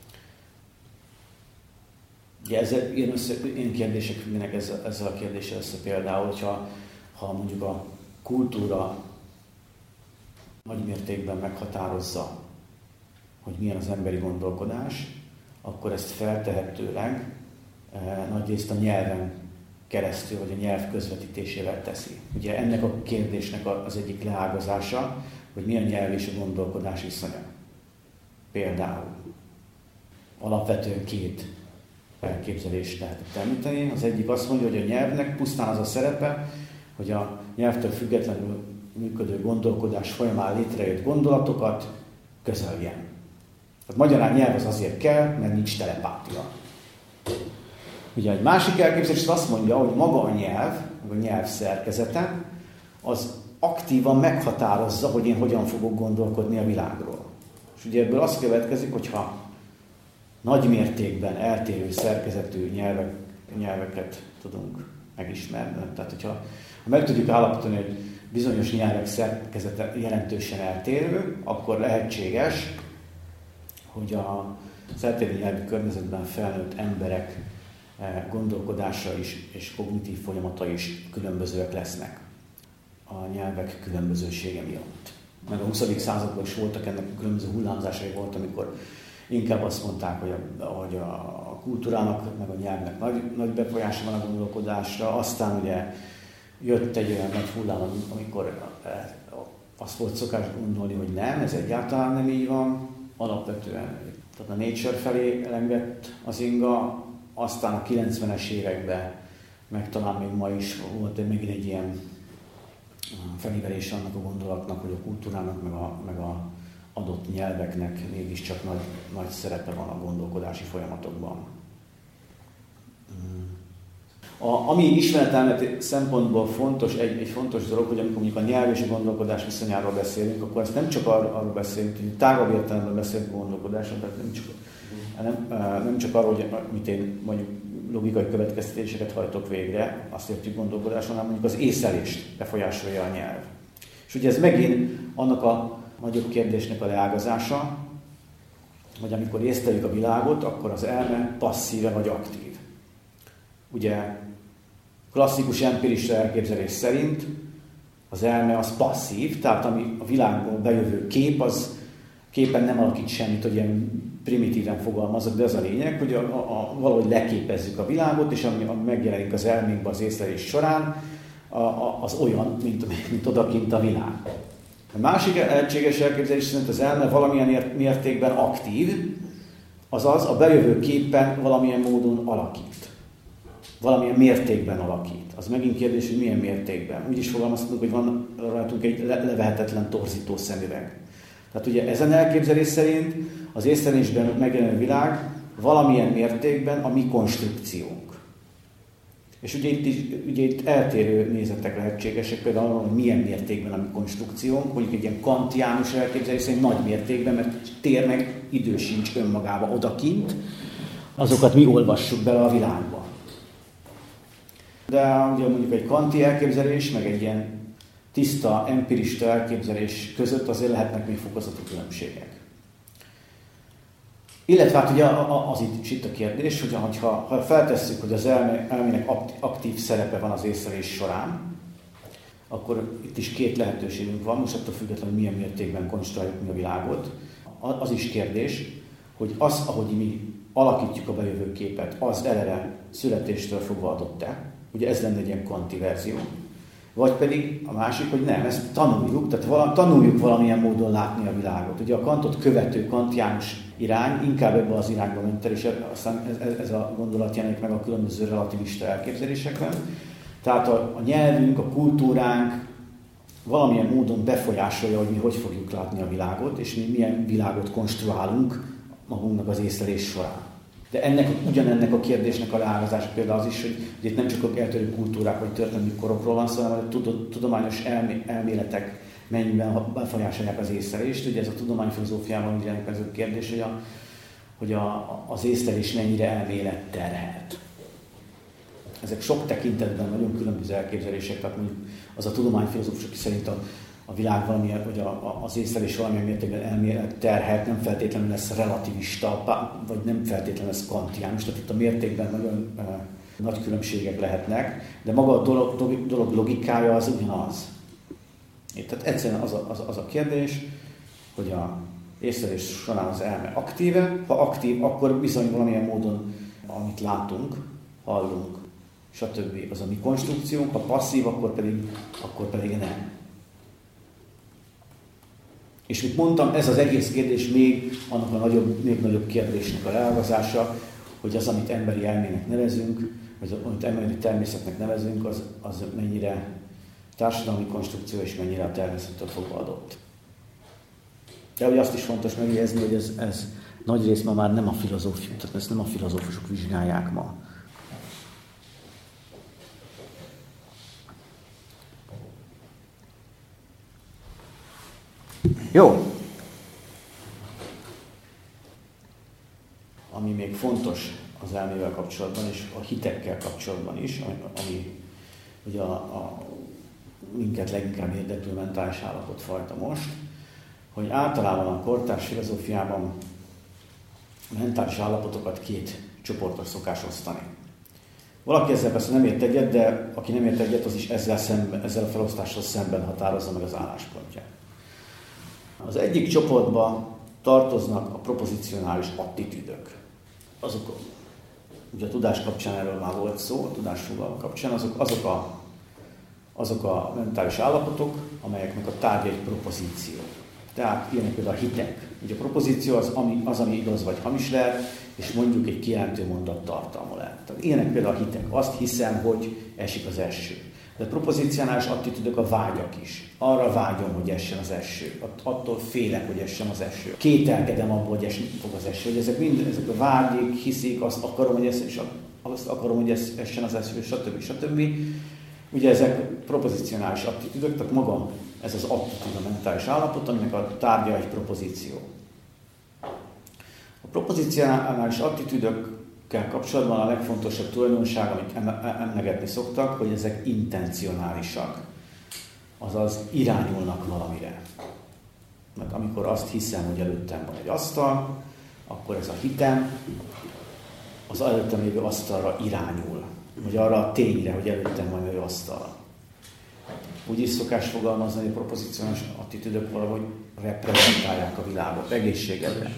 Ugye ezzel, ilyen, össze, ilyen kérdések függnek ezzel, ezzel a kérdéssel össze például, hogyha ha mondjuk a kultúra nagy mértékben meghatározza, hogy milyen az emberi gondolkodás, akkor ezt feltehetőleg eh, nagyrészt a nyelven keresztül, vagy a nyelv közvetítésével teszi. Ugye ennek a kérdésnek az egyik leágazása, hogy milyen nyelv és a gondolkodás viszonya. Például alapvetően két elképzelést lehet említeni. Az egyik azt mondja, hogy a nyelvnek pusztán az a szerepe, hogy a nyelvtől függetlenül működő gondolkodás folyamán létrejött gondolatokat közöljen. Tehát magyarán nyelv az azért kell, mert nincs telepátia. Ugye egy másik elképzelés azt mondja, hogy maga a nyelv, a nyelv szerkezete, az aktívan meghatározza, hogy én hogyan fogok gondolkodni a világról. És ugye ebből az következik, hogyha nagy mértékben eltérő szerkezetű nyelvek, nyelveket tudunk megismerni. Tehát, hogyha ha meg tudjuk állapítani, hogy bizonyos nyelvek szerkezete jelentősen eltérő, akkor lehetséges, hogy az eltérő nyelvi környezetben felnőtt emberek gondolkodása is és kognitív folyamata is különbözőek lesznek a nyelvek különbözősége miatt. Meg a huszadik században is voltak ennek különböző hullámzásai volt, amikor inkább azt mondták, hogy a, hogy a kultúrának, meg a nyelvnek nagy, nagy befolyása van a gondolkodásra. Aztán ugye jött egy olyan nagy hullám, amikor azt volt szokás gondolni, hogy nem, ez egyáltalán nem így van. Alapvetően tehát a nature felé elengedett az inga, aztán a kilencvenes években, meg talán még ma is volt még egy ilyen felívelés annak a gondolatnak, hogy a kultúrának, meg a, meg a adott nyelveknek mégiscsak nagy, nagy szerepe van a gondolkodási folyamatokban. A, ami ismeretelméleti szempontból fontos, egy, egy fontos dolog, hogy amikor mondjuk a nyelv és a gondolkodás viszonyáról beszélünk, akkor ezt nem csak arról, arról beszélünk, hogy tágabb értelemben beszélünk a gondolkodásról, tehát nem csak, nem, nem csak arról, hogy mit én mondjuk logikai következtetéseket hajtok végre, azt értjük gondolkodáson, hanem mondjuk az észlelést befolyásolja a nyelv. És ugye ez megint annak a nagyobb kérdésnek a leágazása, hogy amikor észleljük a világot, akkor az elme passzíve vagy aktív. Ugye klasszikus empirista elképzelés szerint az elme az passzív, tehát ami a világból bejövő kép, az képen nem alakít semmit, hogy ilyen primitíven fogalmazok, de az a lényeg, hogy a, a, a, valahogy leképezzük a világot, és ami, ami megjelenik az elménkben az észlelés során, a, a, az olyan, mint, mint odakint a világ. A másik lehetséges elképzelés szerint az elme valamilyen mértékben aktív, azaz a bejövő képen valamilyen módon alakít. Valamilyen mértékben alakít. Az megint kérdés, hogy milyen mértékben. Úgy is fogalmazhatunk, hogy van rajtunk egy levehetetlen torzító szemüveg. Tehát ugye ezen elképzelés szerint az észlelésben megjelenő világ valamilyen mértékben a mi konstrukciónk. És ugye itt, ugye itt eltérő nézetek lehetségesek, például hogy milyen mértékben a mi konstrukciónk, mondjuk egy ilyen kantiánus elképzelés szerint nagy mértékben, mert tér meg idő sincs önmagába odakint, azokat mi olvassuk bele a világba. De ugye mondjuk egy kanti elképzelés, meg egy ilyen tiszta, empirista elképzelés között azért lehetnek még fokozatú különbségek. Illetve hát ugye az itt is itt a kérdés, hogy ha, ha feltesszük, hogy az elme, elmének aktív szerepe van az észlelés során, akkor itt is két lehetőségünk van, most attól függetlenül, hogy milyen mértékben konstruáljuk mi a világot. Az is kérdés, hogy az, ahogy mi alakítjuk a bejövő képet, az eleve születéstől fogva adott-e. Ugye ez lenne egy ilyen kanti verzió. Vagy pedig a másik, hogy nem, ezt tanuljuk, tehát vala, tanuljuk valamilyen módon látni a világot. Ugye a Kantot követő kantiánus irány inkább ebbe az irányba ment el, és aztán ez, ez a gondolat jelenik meg a különböző relativista elképzelésekben. Tehát a, a nyelvünk, a kultúránk valamilyen módon befolyásolja, hogy mi hogy fogjuk látni a világot, és mi milyen világot konstruálunk magunknak az észlelés során. De ennek, ugyanennek a kérdésnek a leágazása például az is, hogy itt nem csak a eltérő kultúrák vagy történelmi korokról van szó, hanem a tudományos elméletek mennyiben befolyásolják az észlelést. Ugye ez a tudományfilozófiában jelenik ez a kérdés, hogy, a, hogy a, az észlelés mennyire elmélet terhelt. Ezek sok tekintetben nagyon különböző elképzelések, tehát mondjuk az a tudományfilozófus, aki szerint a, a világ valamilyen, vagy a, a, az észlelés valamilyen mértékben elmélet terhelt, nem feltétlenül lesz relativista, vagy nem feltétlenül lesz kantiánus, tehát itt a mértékben nagyon uh, nagy különbségek lehetnek, de maga a dolog, dolog logikája az ugyanaz. Tehát egyszerűen az a, az, az a kérdés, hogy a észlelés során az elme aktíve, ha aktív, akkor bizony valamilyen módon, amit látunk, hallunk, stb. Az a mi konstrukciónk, ha passzív, akkor pedig, akkor pedig nem. És mint mondtam, ez az egész kérdés még annak a nagyobb, még nagyobb kérdésnek a leágazása, hogy az, amit emberi elmének nevezünk, vagy amit emberi természetnek nevezünk, az, az mennyire társadalmi konstrukció, és mennyire a természettől fogva adott. De hogy azt is fontos megjegyezni, hogy ez, ez nagy rész ma már nem a filozófia, tehát ezt nem a filozófusok vizsgálják ma. Jó. Ami még fontos az elmével kapcsolatban, és a hitekkel kapcsolatban is, ami, ami ugye a, a minket leginkább érdeklő mentális állapotfajta most, hogy általában a kortárs filozófiában mentális állapotokat két csoportra szokás osztani. Valaki ezzel persze nem ért egyet, de aki nem ért egyet, az is ezzel, szemben, ezzel a felosztással szemben határozza meg az álláspontját. Az egyik csoportba tartoznak a propozicionális attitűdök. Azok, ugye a tudás kapcsán erről már volt szó, a tudásfogalom kapcsán, azok, azok, a, azok a mentális állapotok, amelyeknek a tárgya egy propozíció. Tehát ilyenek például a hitek. Ugye a propozíció az, ami, az, ami igaz vagy hamis lehet, és mondjuk egy kijelentő mondat tartalma lehet. Tehát ilyenek például a hitek. Azt hiszem, hogy esik az eső. De a propozicionális attitűdök a vágyak is. Arra vágyom, hogy essen az eső. Attól félek, hogy essen az eső. Kételkedem abból, hogy esni fog az eső. Hogy ezek mind, ezek a vágyik, hiszik, azt akarom, hogy essen, azt akarom, hogy essen az eső, stb. stb. Ugye ezek propozicionális attitűdök, tehát maga ez az attitűd a mentális állapot, aminek a tárgya egy propozíció. A propozicionális attitűdökkel kapcsolatban a legfontosabb tulajdonság, amit emlegetni szoktak, hogy ezek intencionálisak. Azaz irányulnak valamire. Mert amikor azt hiszem, hogy előttem van egy asztal, akkor ez a hitem az előttem lévő asztalra irányul. Vagy arra a tényre, hogy előttem van egy asztal. Úgy is szokás fogalmazni, hogy a propozicionális attitűdök valahogy reprezentálják a világot, egészségedre.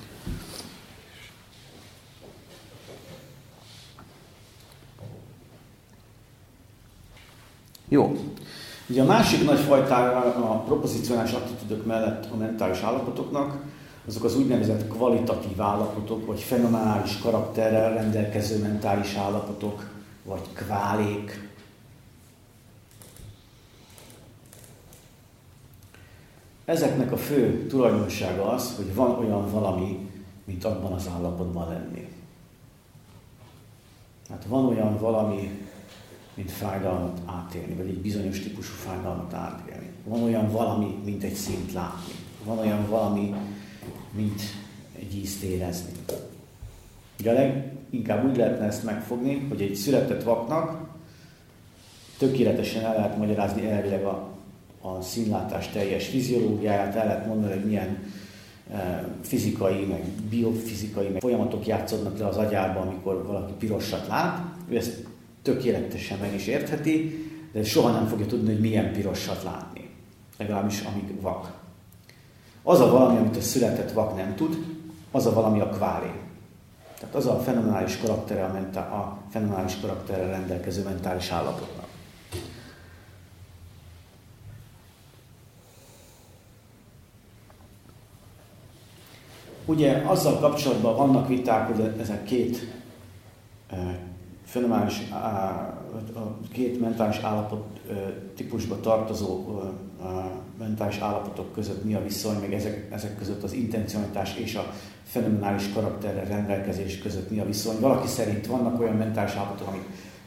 Jó. Ugye a másik nagy fajtája a propozicionális attitűdök mellett a mentális állapotoknak, azok az úgynevezett kvalitatív állapotok, vagy fenomenális karakterrel rendelkező mentális állapotok, vagy kválék. Ezeknek a fő tulajdonsága az, hogy van olyan valami, mint abban az állapotban lenni. Hát van olyan valami, mint fájdalmat átélni, vagy egy bizonyos típusú fájdalmat átélni. Van olyan valami, mint egy színt látni. Van olyan valami, mint egy ízt érezni. Ugye leginkább úgy lehetne ezt megfogni, hogy egy született vaknak tökéletesen el lehet magyarázni elvileg a, a színlátás teljes fiziológiáját, el lehet mondani, hogy milyen e, fizikai, meg biofizikai meg folyamatok játszódnak le az agyában, amikor valaki pirosat lát. Ő ezt tökéletesen meg is értheti, de soha nem fogja tudni, hogy milyen pirosat látni. Legalábbis amíg vak. Az a valami, amit a született vak nem tud, az a valami a kválé. Tehát az a fenomenális karaktere, a, mentá- a fenomenális karakterrel rendelkező mentális állapotnak. Ugye azzal kapcsolatban vannak viták, hogy ezek két e, fenomenális, a két mentális állapot típusba tartozó mentális állapotok között mi a viszony, meg ezek, ezek között az intencionalitás és a fenomenális karakterrel rendelkezés között mi a viszony. Valaki szerint vannak olyan mentális állapotok, amik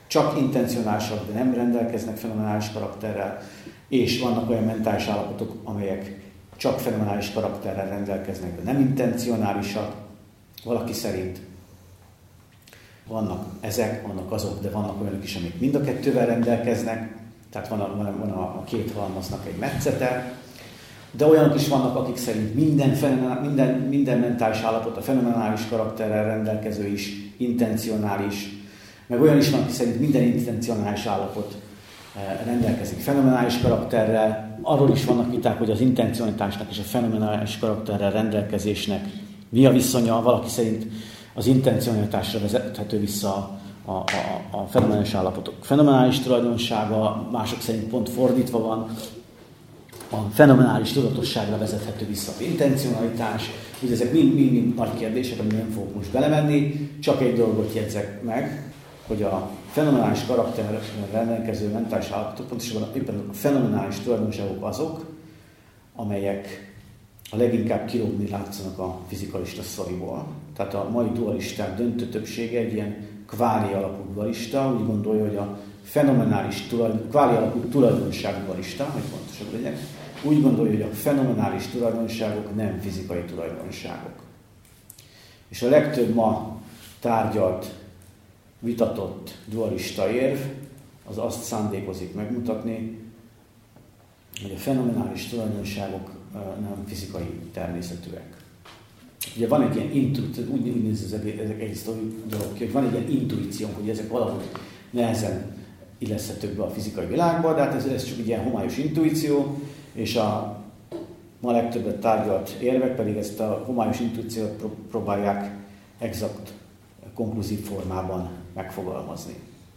csak intencionálisak, de nem rendelkeznek fenomenális karakterrel, és vannak olyan mentális állapotok, amelyek csak fenomenális karakterrel rendelkeznek, de nem intencionálisak. Valaki szerint vannak ezek, vannak azok, de vannak olyanok is, amik mind a kettővel rendelkeznek, tehát van a, van a, a két halmaznak egy metszete, de olyanok is vannak, akik szerint minden, minden, minden mentális állapot a fenomenális karakterrel rendelkező is, intencionális, meg olyan is van, aki szerint minden intencionális állapot rendelkezik fenomenális karakterrel. Arról is vannak viták, hogy az intencionalitásnak és a fenomenális karakterrel rendelkezésnek mi a viszonya. Valaki szerint az intencionalitásra vezethető vissza a, a, a fenomenális állapotok fenomenális tulajdonsága, mások szerint pont fordítva van. A fenomenális tudatosságra vezethető vissza az intencionalitás. Ugye ezek mind-mind nagy kérdések, amiben nem fogok most belemenni. Csak egy dolgot jegyzek meg, hogy a fenomenális karakterrel rendelkező mentális állapotok, pontosabban éppen a fenomenális tulajdonságok azok, amelyek a leginkább kilógni látszanak a fizikalista sztoriból. Tehát a mai dualisták döntő többsége egy ilyen kváli alapú dualista, úgy gondolja, hogy a fenomenális tulajdon, kváli alapú tulajdonságú dualista, hogy pontosabb legyek, úgy gondolja, hogy a fenomenális tulajdonságok nem fizikai tulajdonságok. És a legtöbb ma tárgyalt, vitatott dualista érv, az azt szándékozik megmutatni, hogy a fenomenális tulajdonságok nem fizikai természetűek. Ugye van egy ilyen intuíció, úgy, úgy néz ez egész dolog ki, hogy van egy ilyen intuíciónk, hogy ezek valahogy nehezen illeszthetők be a fizikai világba, de hát ez, ez csak egy ilyen homályos intuíció, és a ma legtöbbet tárgyalt érvek pedig ezt a homályos intuíciót próbálják exakt, konkluzív formában megfogalmazni.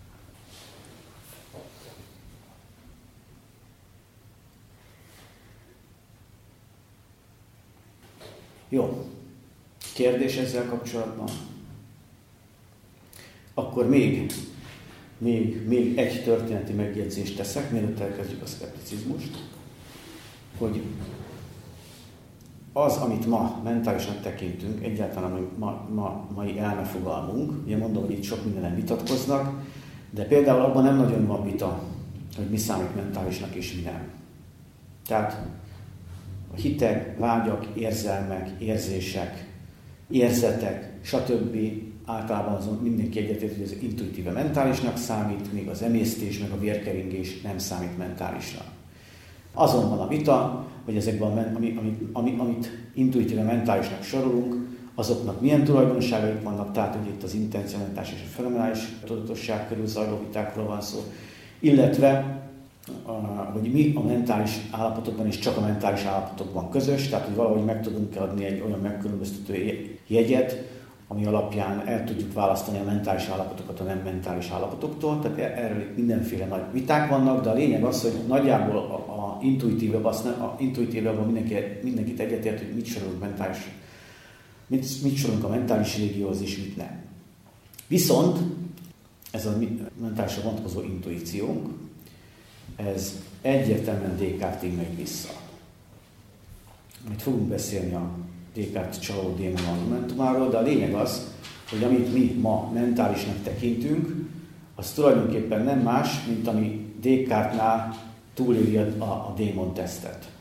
Jó. Kérdés ezzel kapcsolatban? Akkor még, még, még egy történeti megjegyzést teszek, mielőtt elkezdjük a szkepticizmust, hogy az, amit ma mentálisnak tekintünk, egyáltalán a ma, ma, mai elmefogalmunk, ugye mondom, hogy itt sok mindenen vitatkoznak, de például abban nem nagyon van vita, hogy mi számít mentálisnak és mi nem. Tehát a hitek, vágyak, érzelmek, érzések, érzetek, stb. Általában azon mindenki egyetért, hogy az intuitíve mentálisnak számít, még az emésztés, meg a vérkeringés nem számít mentálisnak. Azon van a vita, hogy ezekben, ami, ami, ami, amit intuitíve mentálisnak sorolunk, azoknak milyen tulajdonságaik vannak, tehát hogy itt az intencionalitás és a fenomenális tudatosság körül zajló vitákról van szó, illetve hogy mi a mentális állapotokban és csak a mentális állapotokban közös, tehát hogy valahogy meg tudunk adni egy olyan megkülönböztető jegyet, ami alapján el tudjuk választani a mentális állapotokat a nem mentális állapotoktól, tehát erről mindenféle nagy viták vannak, de a lényeg az, hogy nagyjából a, a intuitívebb, azt nem, a intuitívebb mindenki, mindenkit egyetért, hogy mit sorolunk mentális, mit, mit sorolunk a mentális régióhoz és mit nem. Viszont ez a mentálisra vonatkozó intuíciónk, ez egyértelműen Descartes-ig megy vissza. Itt fogunk beszélni a Descartes csaló démon argumentumáról, de a lényeg az, hogy amit mi ma mentálisnak tekintünk, az tulajdonképpen nem más, mint ami Descartes-nál túléli a, a, a démon tesztet.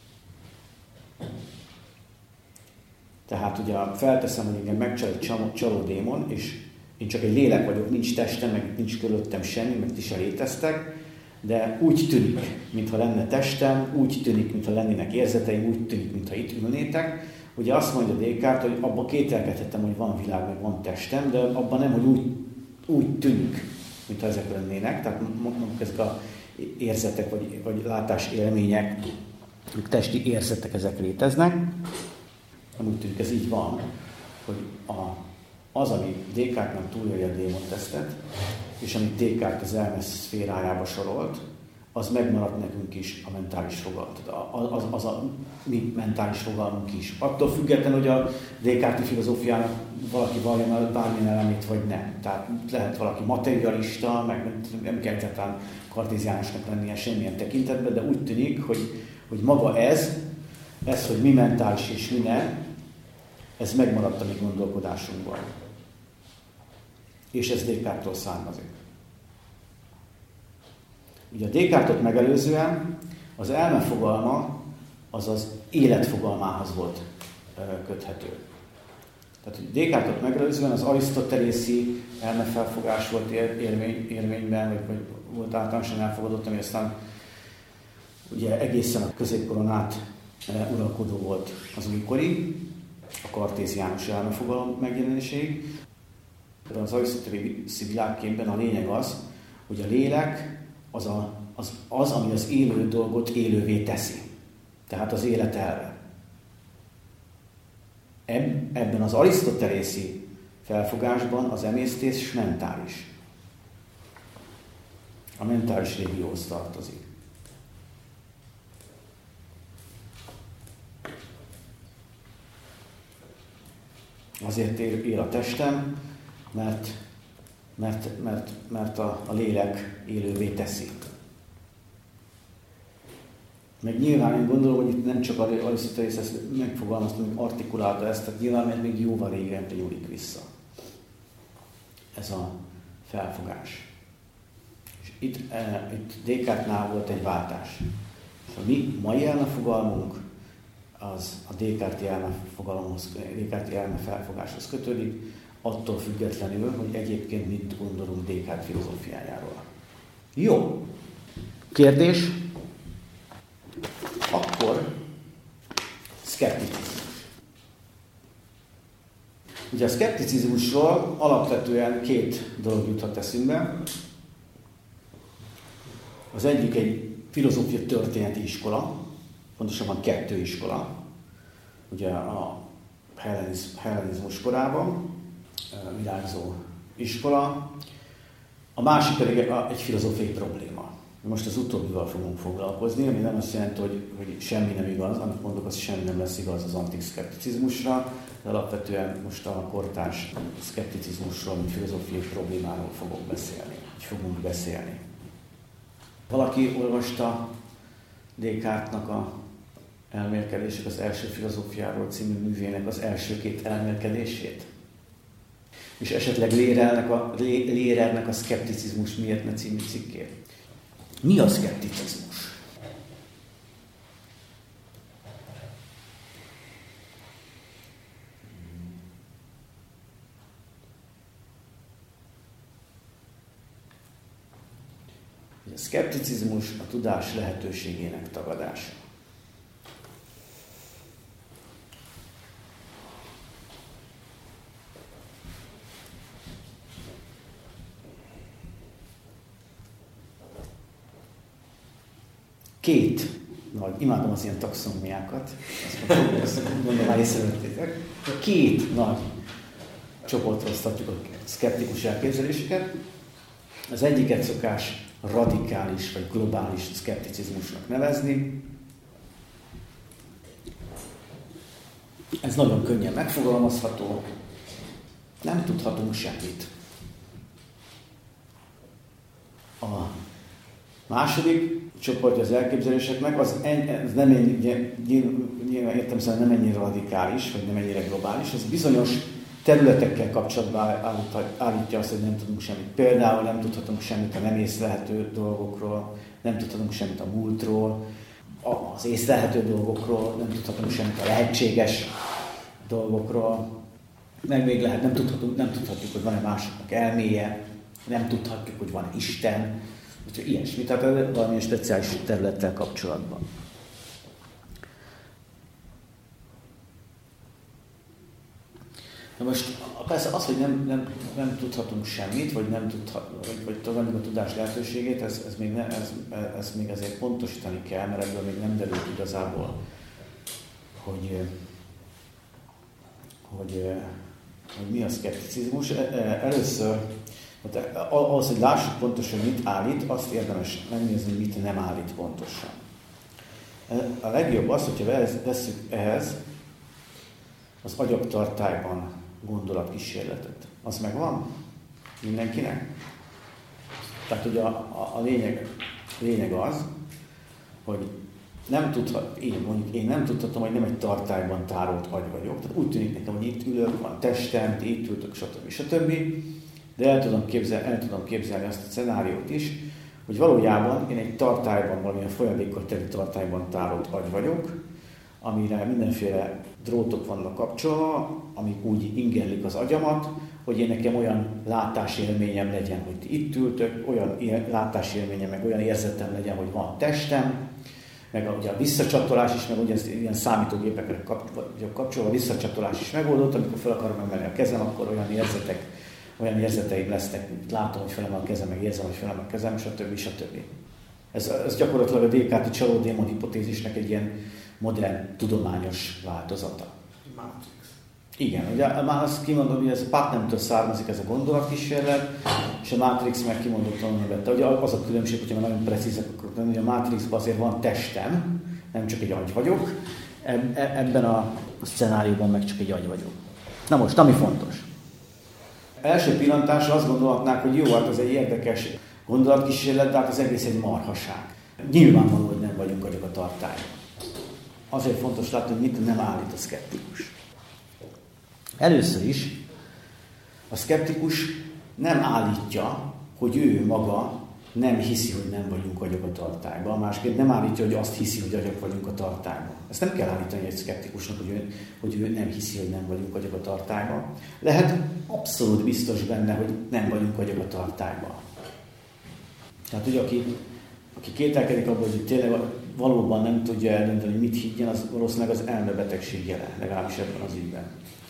Tehát ugye felteszem, hogy engem megcsal egy csaló démon, és én csak egy lélek vagyok, nincs testem, meg nincs körülöttem semmi, meg ti se léteztek, de úgy tűnik, mintha lenne testem, úgy tűnik, mintha lennének érzeteim, úgy tűnik, mintha itt ülnétek. Ugye azt mondja Descartes, hogy abban kételkedhetem, hogy van világ, meg van testem, de abban nem, hogy úgy, úgy tűnik, mintha ezek lennének. Tehát mondjuk ezek az érzetek, vagy, vagy látásélmények, testi érzetek, ezek léteznek. Úgy tűnik, ez így van, hogy a, az, ami Descartes-nak túlélje a démontesztet, és amit Descartes az elme szférájába sorolt, az megmaradt nekünk is a mentális fogalom. Az, az, az a mi mentális fogalmunk is. Attól függetlenül, hogy a Descartes filozófiának valaki vallja bármilyen elemét, vagy nem. Tehát lehet valaki materialista, meg nem kell egyáltalán kartéziánusnak lennie semmilyen tekintetben, de úgy tűnik, hogy, hogy maga ez, ez, hogy mi mentális és mi nem, ez megmaradt a mi gondolkodásunkban. És ez Descartes-tól származik. Ugye a Descartes-ot megelőzően az elme fogalma az az élet fogalmához volt köthető. Tehát Descartes-ot megelőzően az arisztotelészi elmefelfogás volt érvény, érvényben, vagy, vagy volt általánosan elfogadott, ami aztán ugye egészen a középkoron át uralkodó volt az újkori, a kartéziánus elmefogalom megjelenéséig. Az arisztotelészi világképben a lényeg az, hogy a lélek az, a, az, az, ami az élő dolgot élővé teszi. Tehát az élet elve. Ebben az arisztotelészi felfogásban az emésztés mentális. A mentális régióhoz tartozik. Azért él, él a testem, mert, mert, mert, mert a, a lélek élővé teszi. Meg nyilván én gondolom, hogy itt nem csak Arisztotelész ezt megfogalmazta, hogy artikulálta ezt, tehát nyilván mert még jóval régebbre nyúlik vissza. Ez a felfogás. És itt, e, itt Descartes-nál volt egy váltás. És a mi mai elmefogalmunk az a Descartes-i elmefogalomhoz, Descartes-i elmefelfogáshoz kötődik, attól függetlenül, hogy egyébként mit gondolunk Descartes filozófiájáról. Jó. Kérdés? Akkor szkepticizmus. Ugye a szkepticizmusról alapvetően két dolog juthat eszünkbe. Az egyik egy filozófia történeti iskola, pontosabban kettő iskola. Ugye a hellenizmus korában virágzó iskola. A másik pedig egy filozófiai probléma. Most az utóbbival fogunk foglalkozni, ami nem azt jelenti, hogy, hogy semmi nem igaz, amit mondok, az semmi nem lesz igaz az antik szkepticizmusra, de alapvetően most a kortárs szkepticizmusról, mint filozófiai problémáról fogok beszélni, vagy fogunk beszélni. Valaki olvasta Descartes-nak a Elmélkedések az első filozófiáról című művének az első két elmélkedését? És esetleg Lérernek a, Lérernek a Szkepticizmus miért ne című cikkét? Mi a szkepticizmus? A szkepticizmus a tudás lehetőségének tagadása. Két nagy, imádom az ilyen taxonomiákat, azt mondom, már észrevettétek. Két nagy csoportra osztatjuk a szkeptikus elképzeléseket. Az egyiket szokás radikális vagy globális szkepticizmusnak nevezni. Ez nagyon könnyen megfogalmazható. Nem tudhatunk semmit. A második csoportja az elképzeléseknek, az, en, ez nem ennyi, nyilván értem szerint nem ennyire radikális, vagy nem ennyire globális, az bizonyos területekkel kapcsolatban állítja azt, hogy nem tudunk semmit. Például nem tudhatunk semmit a nem észlelhető dolgokról, nem tudhatunk semmit a múltról, az észlelhető dolgokról, nem tudhatunk semmit a lehetséges dolgokról, meg még lehet, nem tudhatunk, nem tudhatjuk, hogy van-e másoknak elméje, nem tudhatjuk, hogy van Isten, úgyhogy ilyesmi, tehát valamilyen speciális területtel kapcsolatban. Na most persze az, hogy nem, nem, nem tudhatunk semmit, vagy nem tudhatunk, vagy, vagy tagadjuk a tudás lehetőségét, ez, ez, még ne, ez, ez még azért pontosítani kell, mert ebből még nem derült igazából, hogy, hogy, hogy mi a szkepticizmus. Először, ahhoz, hogy lássuk pontosan, mit állít, azt érdemes megnézni, mit nem állít pontosan. A legjobb az, hogyha vesszük ehhez az agyagtartályban gondolatkísérletet. Az megvan? Mindenkinek? Tehát ugye a, a, a lényeg, lényeg az, hogy nem tudhat, én mondjuk én nem tudhatom, hogy nem egy tartályban tárolt agy vagyok. Tehát úgy tűnik nekem, hogy itt ülök, van testem, ti itt ültök, stb. stb. De el tudom, képzel, el tudom képzelni azt a szenáriót is, hogy valójában én egy tartályban, valamilyen folyadékkal teli tartályban tárolt agy vagyok, amire mindenféle drótok vannak kapcsolva, amik úgy ingerlik az agyamat, hogy én nekem olyan látásélményem legyen, hogy ti itt ültök, olyan látásélményem, meg olyan érzetem legyen, hogy van testem, meg ugye a visszacsatolás is, meg ugye ez ilyen számítógépekre kapcsolva a visszacsatolás is megoldott, amikor fel akarom emelni a kezem, akkor olyan érzetek, olyan érzeteim lesznek, mint látom, hogy felemel a kezem, meg érzem, hogy felemel a kezem, stb. stb. Ez, ez gyakorlatilag a Descartes-i csalódémon hipotézisnek egy ilyen modern, tudományos változata. Matrix. Igen, ugye már azt kimondom, hogy ez a Putnamtől származik ez a gondolatkísérlet, és a Matrix meg kimondottan vette. Ugye az a különbség, hogyha nagyon precízek akarok lenni, hogy a Matrixban azért van testem, nem csak egy agy vagyok, ebben a szcenárióban meg csak egy agy vagyok. Na most, ami fontos. Első pillantásra azt gondolhatnák, hogy jó, hát ez egy érdekes gondolatkísérlet, de hát az egész egy marhaság. Nyilvánvaló, hogy nem vagyunk agyok a tartályban. Azért fontos látni, hogy mit nem állít a szkeptikus. Először is a szkeptikus nem állítja, hogy ő maga nem hiszi, hogy nem vagyunk agyok a tartályban. Másképp nem állítja, hogy azt hiszi, hogy agyok vagyunk a tartályban. Ezt nem kell állítani egy szkeptikusnak, hogy ő, hogy ő nem hiszi, hogy nem vagyunk agyok a tartályban. Lehet abszolút biztos benne, hogy nem vagyunk agyok a tartályban. Tehát ugye, aki, aki kételkedik abban, hogy tényleg valóban nem tudja eldönteni, hogy mit higgyen, az valószínűleg az elmebetegség jele, legalábbis ebben az ügyben.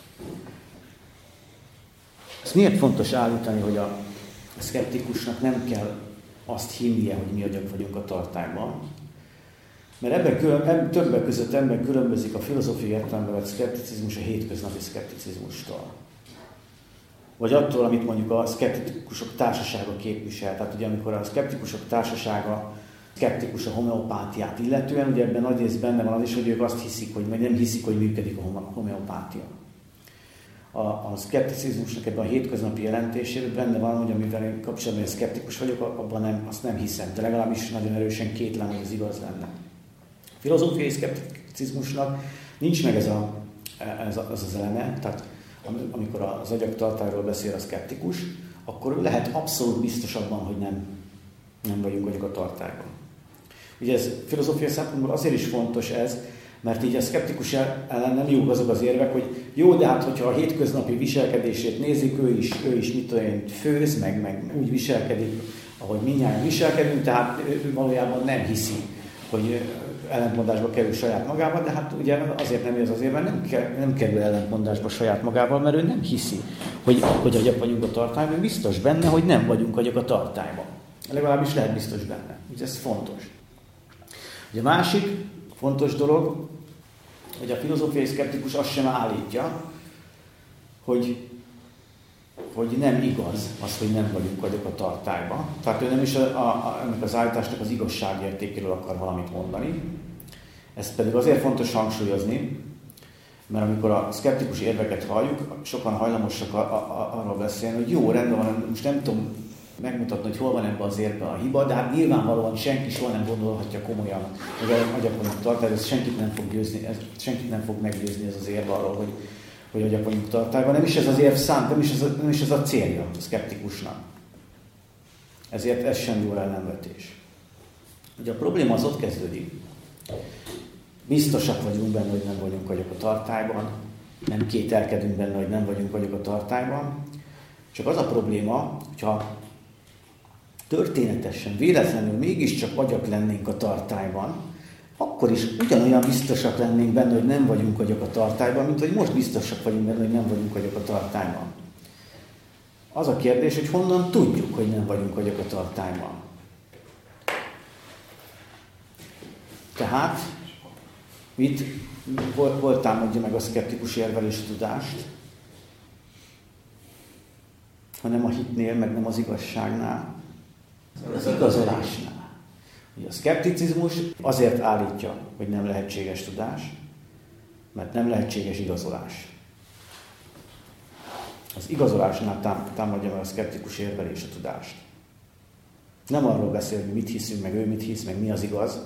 Ezt miért fontos állítani, hogy a szkeptikusnak nem kell azt hinnie, hogy mi agyok vagyunk a tartályban? Mert ebben, ebben többek között ebben különbözik a filozófiai értelemben vett szkepticizmus a hétköznapi szkepticizmustól. Vagy attól, amit mondjuk a szkeptikusok társasága képvisel. Tehát ugye amikor a szkeptikusok társasága szkeptikus a homeopátiát illetően, ugye ebben nagy rész benne van az is, hogy ők azt hiszik, hogy vagy nem hiszik, hogy működik a homeopátia. A, a szkepticizmusnak ebben a hétköznapi jelentésében benne van, hogy amivel én kapcsolatban én szkeptikus vagyok, abban nem, azt nem hiszem, de legalábbis nagyon erősen kétlem, hogy ez igaz lenne. A filozófiai szkepticizmusnak nincs meg ez, a, ez a, az az eleme, tehát amikor az agyaktartályról beszél a szkeptikus, akkor lehet abszolút biztos abban, hogy nem, nem vagyunk agyok a tartályban. Ugye ez filozófiai szempontból azért is fontos ez, mert így a szkeptikus ellen nem jók azok az érvek, hogy jó, de hát, hogyha a hétköznapi viselkedését nézik, ő is, ő is mit tudom én, főz, meg, meg úgy viselkedik, ahogy mindnyájan viselkedünk, tehát ő valójában nem hiszi, hogy ellentmondásba kerül saját magával, de hát ugye azért nem ez azért, mert nem, kell, nem kerül ellentmondásba saját magával, mert ő nem hiszi, hogy, hogy agyak vagyunk a tartályban, ő biztos benne, hogy nem vagyunk agyak a tartályban. Legalábbis lehet biztos benne. Ugye ez fontos. Ugye a másik fontos dolog, hogy a filozófiai szkeptikus azt sem állítja, hogy, hogy nem igaz az, hogy nem vagyunk agyok a tartályban. Tehát ő nem is a, a, a, ennek az állításnak az igazságértékéről akar valamit mondani. Ezt pedig azért fontos hangsúlyozni, mert amikor a szkeptikus érveket halljuk, sokan hajlamosak a, a, a, arról beszélni, hogy jó, rendben van, most nem tudom megmutatni, hogy hol van ebben az érben a hiba, de hát nyilvánvalóan senki soha nem gondolhatja komolyan, hogy agyak vagyunk tartályban, ez senkit nem fog győzni, ez senkit nem fog meggyőzni ez az érve arról, hogy, hogy agyak vagyunk tartályban. Nem is ez az érv szám, nem is ez a, nem is ez a célja a szkeptikusnak. Ezért ez sem jó ellenvetés. Ugye a probléma az ott kezdődik. Biztosak vagyunk benne, hogy nem vagyunk agyak a tartályban, nem kételkedünk benne, hogy nem vagyunk agyak a tartályban. Csak az a probléma, hogyha történetesen, véletlenül mégiscsak agyak lennénk a tartályban, akkor is ugyanolyan biztosak lennénk benne, hogy nem vagyunk agyak a tartályban, mint hogy most biztosak vagyunk benne, hogy nem vagyunk agyak a tartályban. Az a kérdés, hogy honnan tudjuk, hogy nem vagyunk agyak a tartályban. Tehát, mit, hol, hol támadja meg a szkeptikus érvelés tudást? Hanem a hitnél, meg nem az igazságnál, az igazolásnál. A szkepticizmus azért állítja, hogy nem lehetséges tudás, mert nem lehetséges igazolás. Az igazolásnál támadja meg a szkeptikus érvelés a tudást. Nem arról beszél, hogy mit hiszünk, meg ő mit hisz, meg mi az igaz,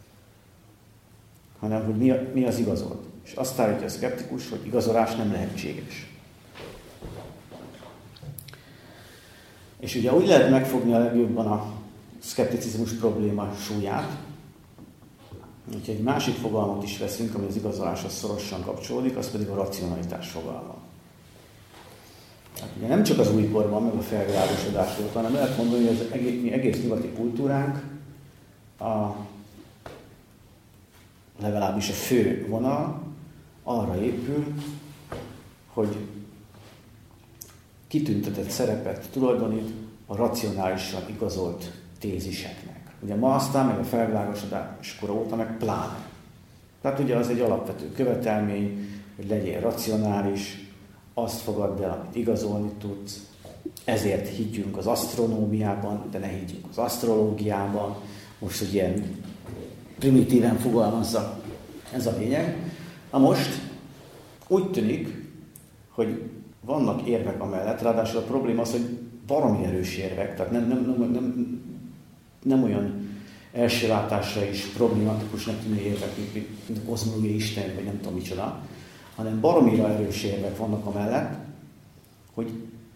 hanem hogy mi, mi az igazod. És azt állítja a szkeptikus, hogy igazolás nem lehetséges. És ugye úgy lehet megfogni a legjobban a szkepticizmus probléma súlyát. Ha egy másik fogalmat is veszünk, ami az igazoláshoz szorosan kapcsolódik, az pedig a racionalitás fogalma. Hát ugye nem csak az újkorban, meg a felvilágosodás volt, hanem lehet mondani, hogy az egész, mi egész nyugati kultúránk, a, legalábbis a fő vonal arra épül, hogy kitüntetett szerepet tulajdonít a racionálisan igazolt téziseknek. Ugye ma aztán, meg a felvilágosodás kora óta, meg pláne. Tehát ugye az egy alapvető követelmény, hogy legyél racionális, azt fogadd el, amit igazolni tudsz, ezért higgyünk az asztronómiában, de ne higgyünk az asztrológiában. Most, hogy ilyen primitíven fogalmazza, ez a lényeg. Na most úgy tűnik, hogy vannak érvek amellett, ráadásul a probléma az, hogy baromi erős érvek, tehát nem, nem, nem, nem, nem olyan első látásra is problématikusnak tűnő érvek, mint, mint a kozmológiai Isten, vagy nem tudom micsoda, hanem baromira erős érvek vannak amellett, hogy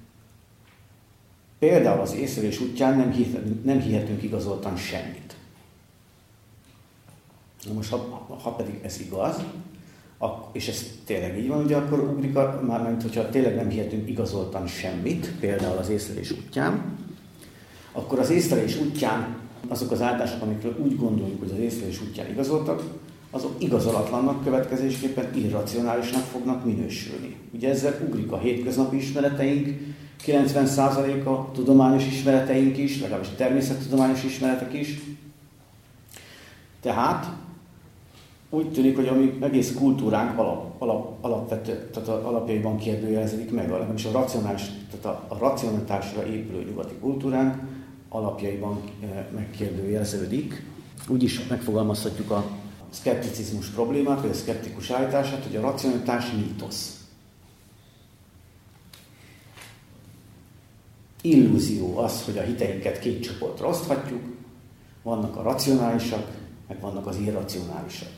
például az észlelés útján nem hihetünk, nem hihetünk igazoltan semmit. Na most, ha, ha pedig ez igaz, és ez tényleg így van, ugye akkor ugrik, mármint hogyha tényleg nem hihetünk igazoltan semmit, például az észlelés útján, akkor az észlelés útján azok az állítások, amikről úgy gondoljuk, hogy az észlelés útján igazoltak, azok igazolatlannak, következésképpen irracionálisnak fognak minősülni. Ugye ezzel ugrik a hétköznapi ismereteink, kilencven százaléka tudományos ismereteink is, legalábbis a természettudományos ismeretek is. Tehát úgy tűnik, hogy a mi egész kultúránk alap, alap, alapvető, tehát alapjaiban kérdőjeleződik meg, legalábbis a, racionális, tehát a, a racionalitásra épülő nyugati kultúránk alapjaiban megkérdőjeleződik. Úgy is megfogalmazhatjuk a szkepticizmus problémát, vagy a szkeptikus állítását, hogy a racionalitás mítosz. Illúzió az, hogy a hiteinket két csoportra oszthatjuk, vannak a racionálisak, meg vannak az irracionálisak.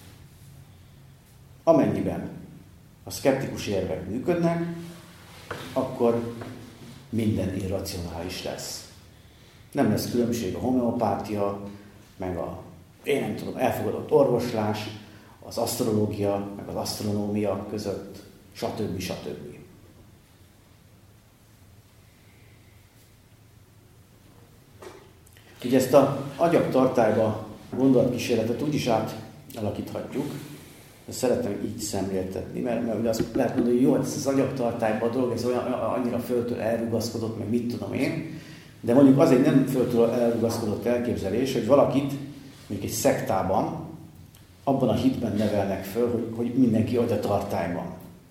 Amennyiben a szkeptikus érvek működnek, akkor minden irracionális lesz. Nem lesz különbség a homeopátia, meg a, én nem tudom, elfogadott orvoslás, az asztrológia, meg az asztronómia között, stb. stb. Ugye ezt a agyagtartályba gondolatkísérletet úgy is átalakíthatjuk, ezt szeretem így szemléltetni, mert, mert ugye azt lehet mondani, hogy jó, ez az agyagtartályban a dolog, ez olyan, annyira föltől elrugaszkodott, meg mit tudom én, de mondjuk az egy nem föltől elrugaszkodott elképzelés, hogy valakit, mondjuk egy szektában, abban a hitben nevelnek föl, hogy, hogy mindenki agyatartályban.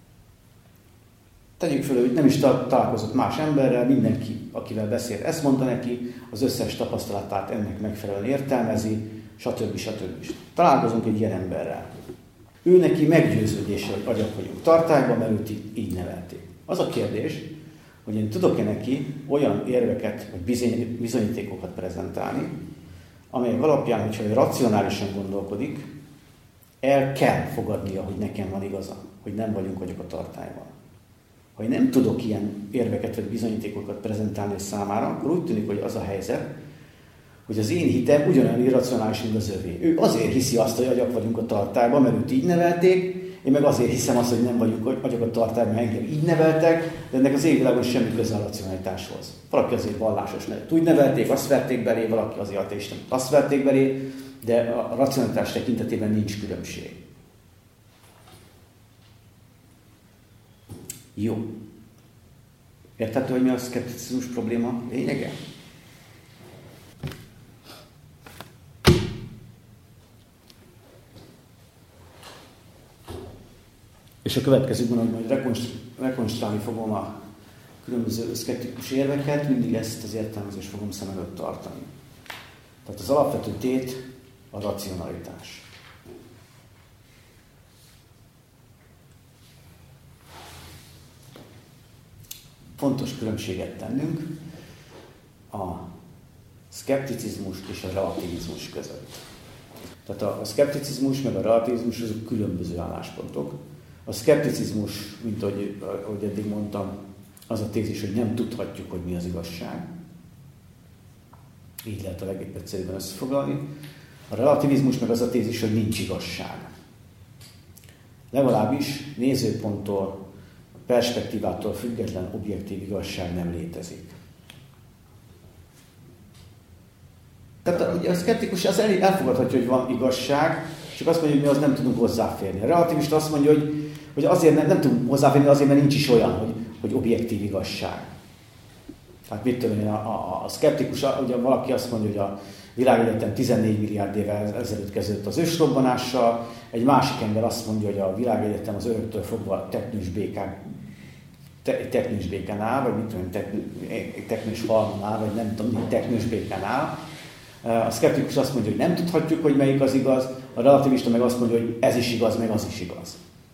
Tegyük föl, hogy nem is találkozott más emberrel, mindenki, akivel beszél, ezt mondta neki, az összes tapasztalatát ennek megfelelően értelmezi, stb. stb. Találkozunk egy ilyen emberrel. Ő neki meggyőződése, hogy agyak vagyunk tartályban, mert őt így, így nevelték. Az a kérdés, hogy én tudok-e neki olyan érveket, vagy bizonyítékokat prezentálni, amelyek alapján, hogyha ő racionálisan gondolkodik, el kell fogadnia, hogy nekem van igaza, hogy nem vagyunk agyak a tartályban. Ha én nem tudok ilyen érveket vagy bizonyítékokat prezentálni számára, akkor úgy tűnik, hogy az a helyzet, hogy az én hitem ugyanolyan irracionális, mint az övé. Ő azért hiszi azt, hogy agyak vagyunk a tartályban, mert őt így nevelték, én meg azért hiszem azt, hogy nem vagyunk agyak a tartályban, mert engem így neveltek, de ennek az égvilágon semmi köze a racionalitáshoz. Valaki azért vallásos, mert úgy nevelték, azt verték belé, valaki azért ateista, azt verték belé, de a racionalitás tekintetében nincs különbség. Jó. Érthető, hogy mi a szkepticizmus probléma lényege? És a következőben, hogy majd rekonstruálni fogom a különböző szkeptikus érveket, mindig ezt az értelmezést fogom szem előtt tartani. Tehát az alapvető tét a racionalitás. Fontos különbséget tennünk a szkepticizmus és a relativizmus között. Tehát a, a szkepticizmus meg a relativizmus azok különböző álláspontok. A szkepticizmus, mint ahogy, ahogy eddig mondtam, az a tézis, hogy nem tudhatjuk, hogy mi az igazság. Így lehet a legegyszerűbben összefoglalni. A relativizmus meg az a tézis, hogy nincs igazság. Legalábbis nézőponttól, perspektívától független objektív igazság nem létezik. Tehát ugye a szkeptikus az elfogadhatja, hogy van igazság, csak azt mondja, hogy mi az nem tudunk hozzáférni. A relativista azt mondja, hogy, hogy azért nem, nem tudunk hozzáférni, azért, mert nincs is olyan, hogy, hogy objektív igazság. Hát mit tudom én, a, a, a szkeptikus, ugye valaki azt mondja, hogy a világegyetem tizennégy milliárd évvel ezelőtt kezdődött az ősrobbanással, egy másik ember azt mondja, hogy a világegyetem az öröktől fogva teknős békán, te, teknős békán áll, vagy mit tudom, teknő, teknős halmon áll, vagy nem tudom, teknős békán áll. A szkeptikus azt mondja, hogy nem tudhatjuk, hogy melyik az igaz, a relativista meg azt mondja, hogy ez is igaz, meg az is igaz.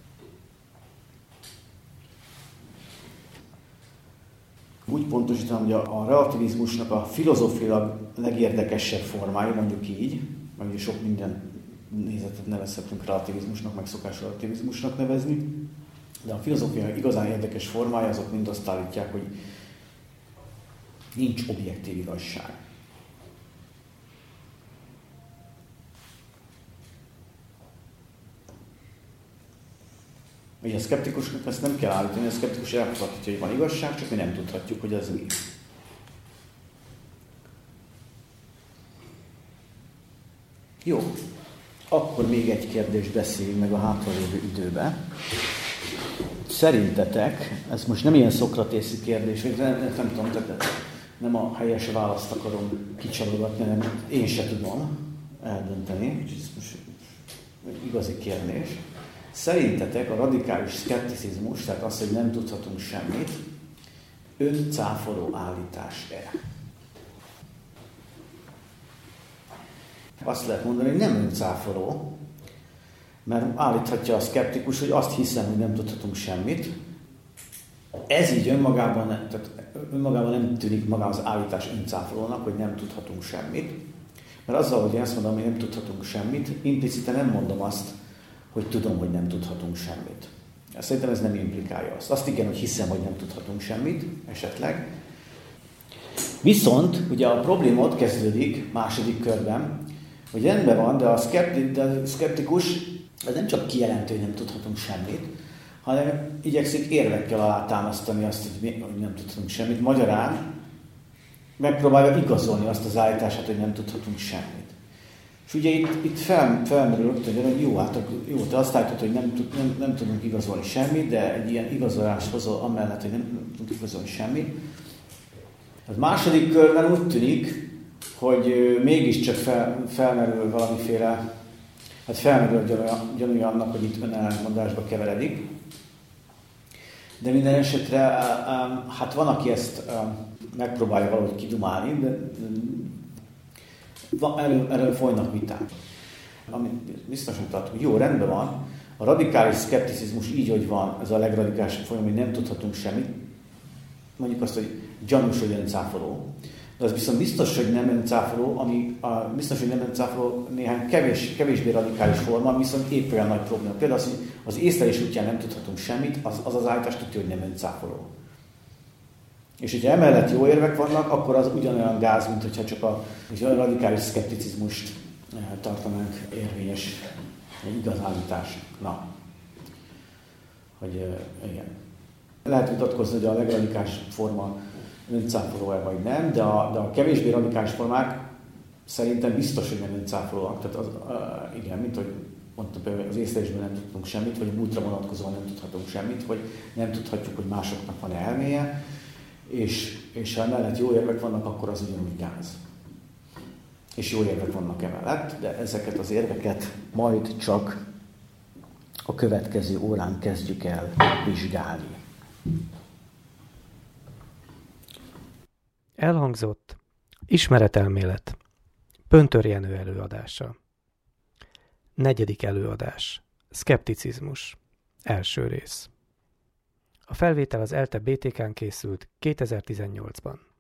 Úgy pontosítom, hogy a relativizmusnak a filozófiailag legérdekesebb formája, mondjuk így, mert ugye sok minden nézetet nevezhetünk relativizmusnak, meg szokás relativizmusnak nevezni, de a filozófiailag igazán érdekes formája azok mind azt állítják, hogy nincs objektív igazság. Ugye a szkeptikusnak ezt nem kell állítani, a szkeptikus elfogadhatja, hogy van igazság, csak mi nem tudhatjuk, hogy az mi. Jó, akkor még egy kérdést beszéljünk meg a hátralévő időbe. Szerintetek, ez most nem ilyen szokratészi kérdés, vagy nem, nem, nem tudom, tehát nem a helyes választ akarom kicsalogatni, hanem én se tudom eldönteni, úgyhogy ez most egy igazi kérdés. Szerintetek a radikális szkepticizmus, tehát az, hogy nem tudhatunk semmit, öncáfoló állítás-e? Azt lehet mondani, hogy nem öncáfoló, mert állíthatja a szkeptikus, hogy azt hiszem, hogy nem tudhatunk semmit. Ez így önmagában, tehát önmagában nem tűnik maga az állítás öncáfolónak, hogy nem tudhatunk semmit. Mert azzal, hogy én azt mondom, hogy nem tudhatunk semmit, implicite nem mondom azt, hogy tudom, hogy nem tudhatunk semmit. Szerintem ez nem implikálja azt. Azt igen, hogy hiszem, hogy nem tudhatunk semmit, esetleg. Viszont, ugye a probléma ott kezdődik második körben, hogy rendben van, de a, szkepti, de a szkeptikus ez nem csak kijelentő, hogy nem tudhatunk semmit, hanem igyekszik érvekkel alátámasztani azt, hogy, mi, hogy nem tudhatunk semmit. Magyarán megpróbálja igazolni azt az állítását, hogy nem tudhatunk semmit. És ugye itt, itt fel, felmerül rögtön, hogy jó, hát jó, te azt állítod, hogy nem, tud, nem, nem tudunk igazolni semmit, de egy ilyen igazolást hozol amellett, hogy nem tudunk igazolni semmit. A második körben úgy tűnik, hogy mégiscsak fel, felmerül valamiféle, hát felmerül a gyanúja annak, hogy itt önellentmondásba keveredik. De minden esetre, hát van, aki ezt megpróbálja valahogy kidumálni, de erről, erről folynak viták. Amit biztosan tartom, hogy jó, rendben van, a radikális szkepticizmus így, hogy van, ez a legradikálisabb folyam, hogy nem tudhatunk semmit. Mondjuk azt, hogy gyanús, hogy öncáfoló. De az viszont biztos, hogy nem öncáfoló, ami a, biztos, hogy nem öncáfoló néhány kevés, kevésbé radikális forma, viszont épp olyan nagy probléma. Például az, hogy az észlelés útján nem tudhatunk semmit, az az, az állítás tudja, hogy nem öncáfoló. És hogyha emellett jó érvek vannak, akkor az ugyanolyan gáz, mint hogyha csak a, a radikális szkepticizmust tartanánk érvényes igaz állításnak. Hogy igen. Lehet vitatkozni, hogy a legradikális forma öncáfoló-e vagy nem, de a, de a kevésbé radikális formák szerintem biztos, hogy nem öncáfolóak. Tehát az, uh, igen, mint hogy mondtam például, az észlelésben nem tudunk semmit, vagy a múltra vonatkozóan nem tudhatunk semmit, vagy nem tudhatjuk, hogy másoknak van elméje, és, és ha emellett jó érvek vannak, akkor az ugyanúgy gáz. És jó érvek vannak emellett, de ezeket az érveket majd csak a következő órán kezdjük el vizsgálni. Elhangzott ismeretelmélet. Pöntör Jenő előadása. Negyedik előadás. Szkepticizmus. Első rész. A felvétel az ELTE bé té ká-n készült kétezer-tizennyolcban.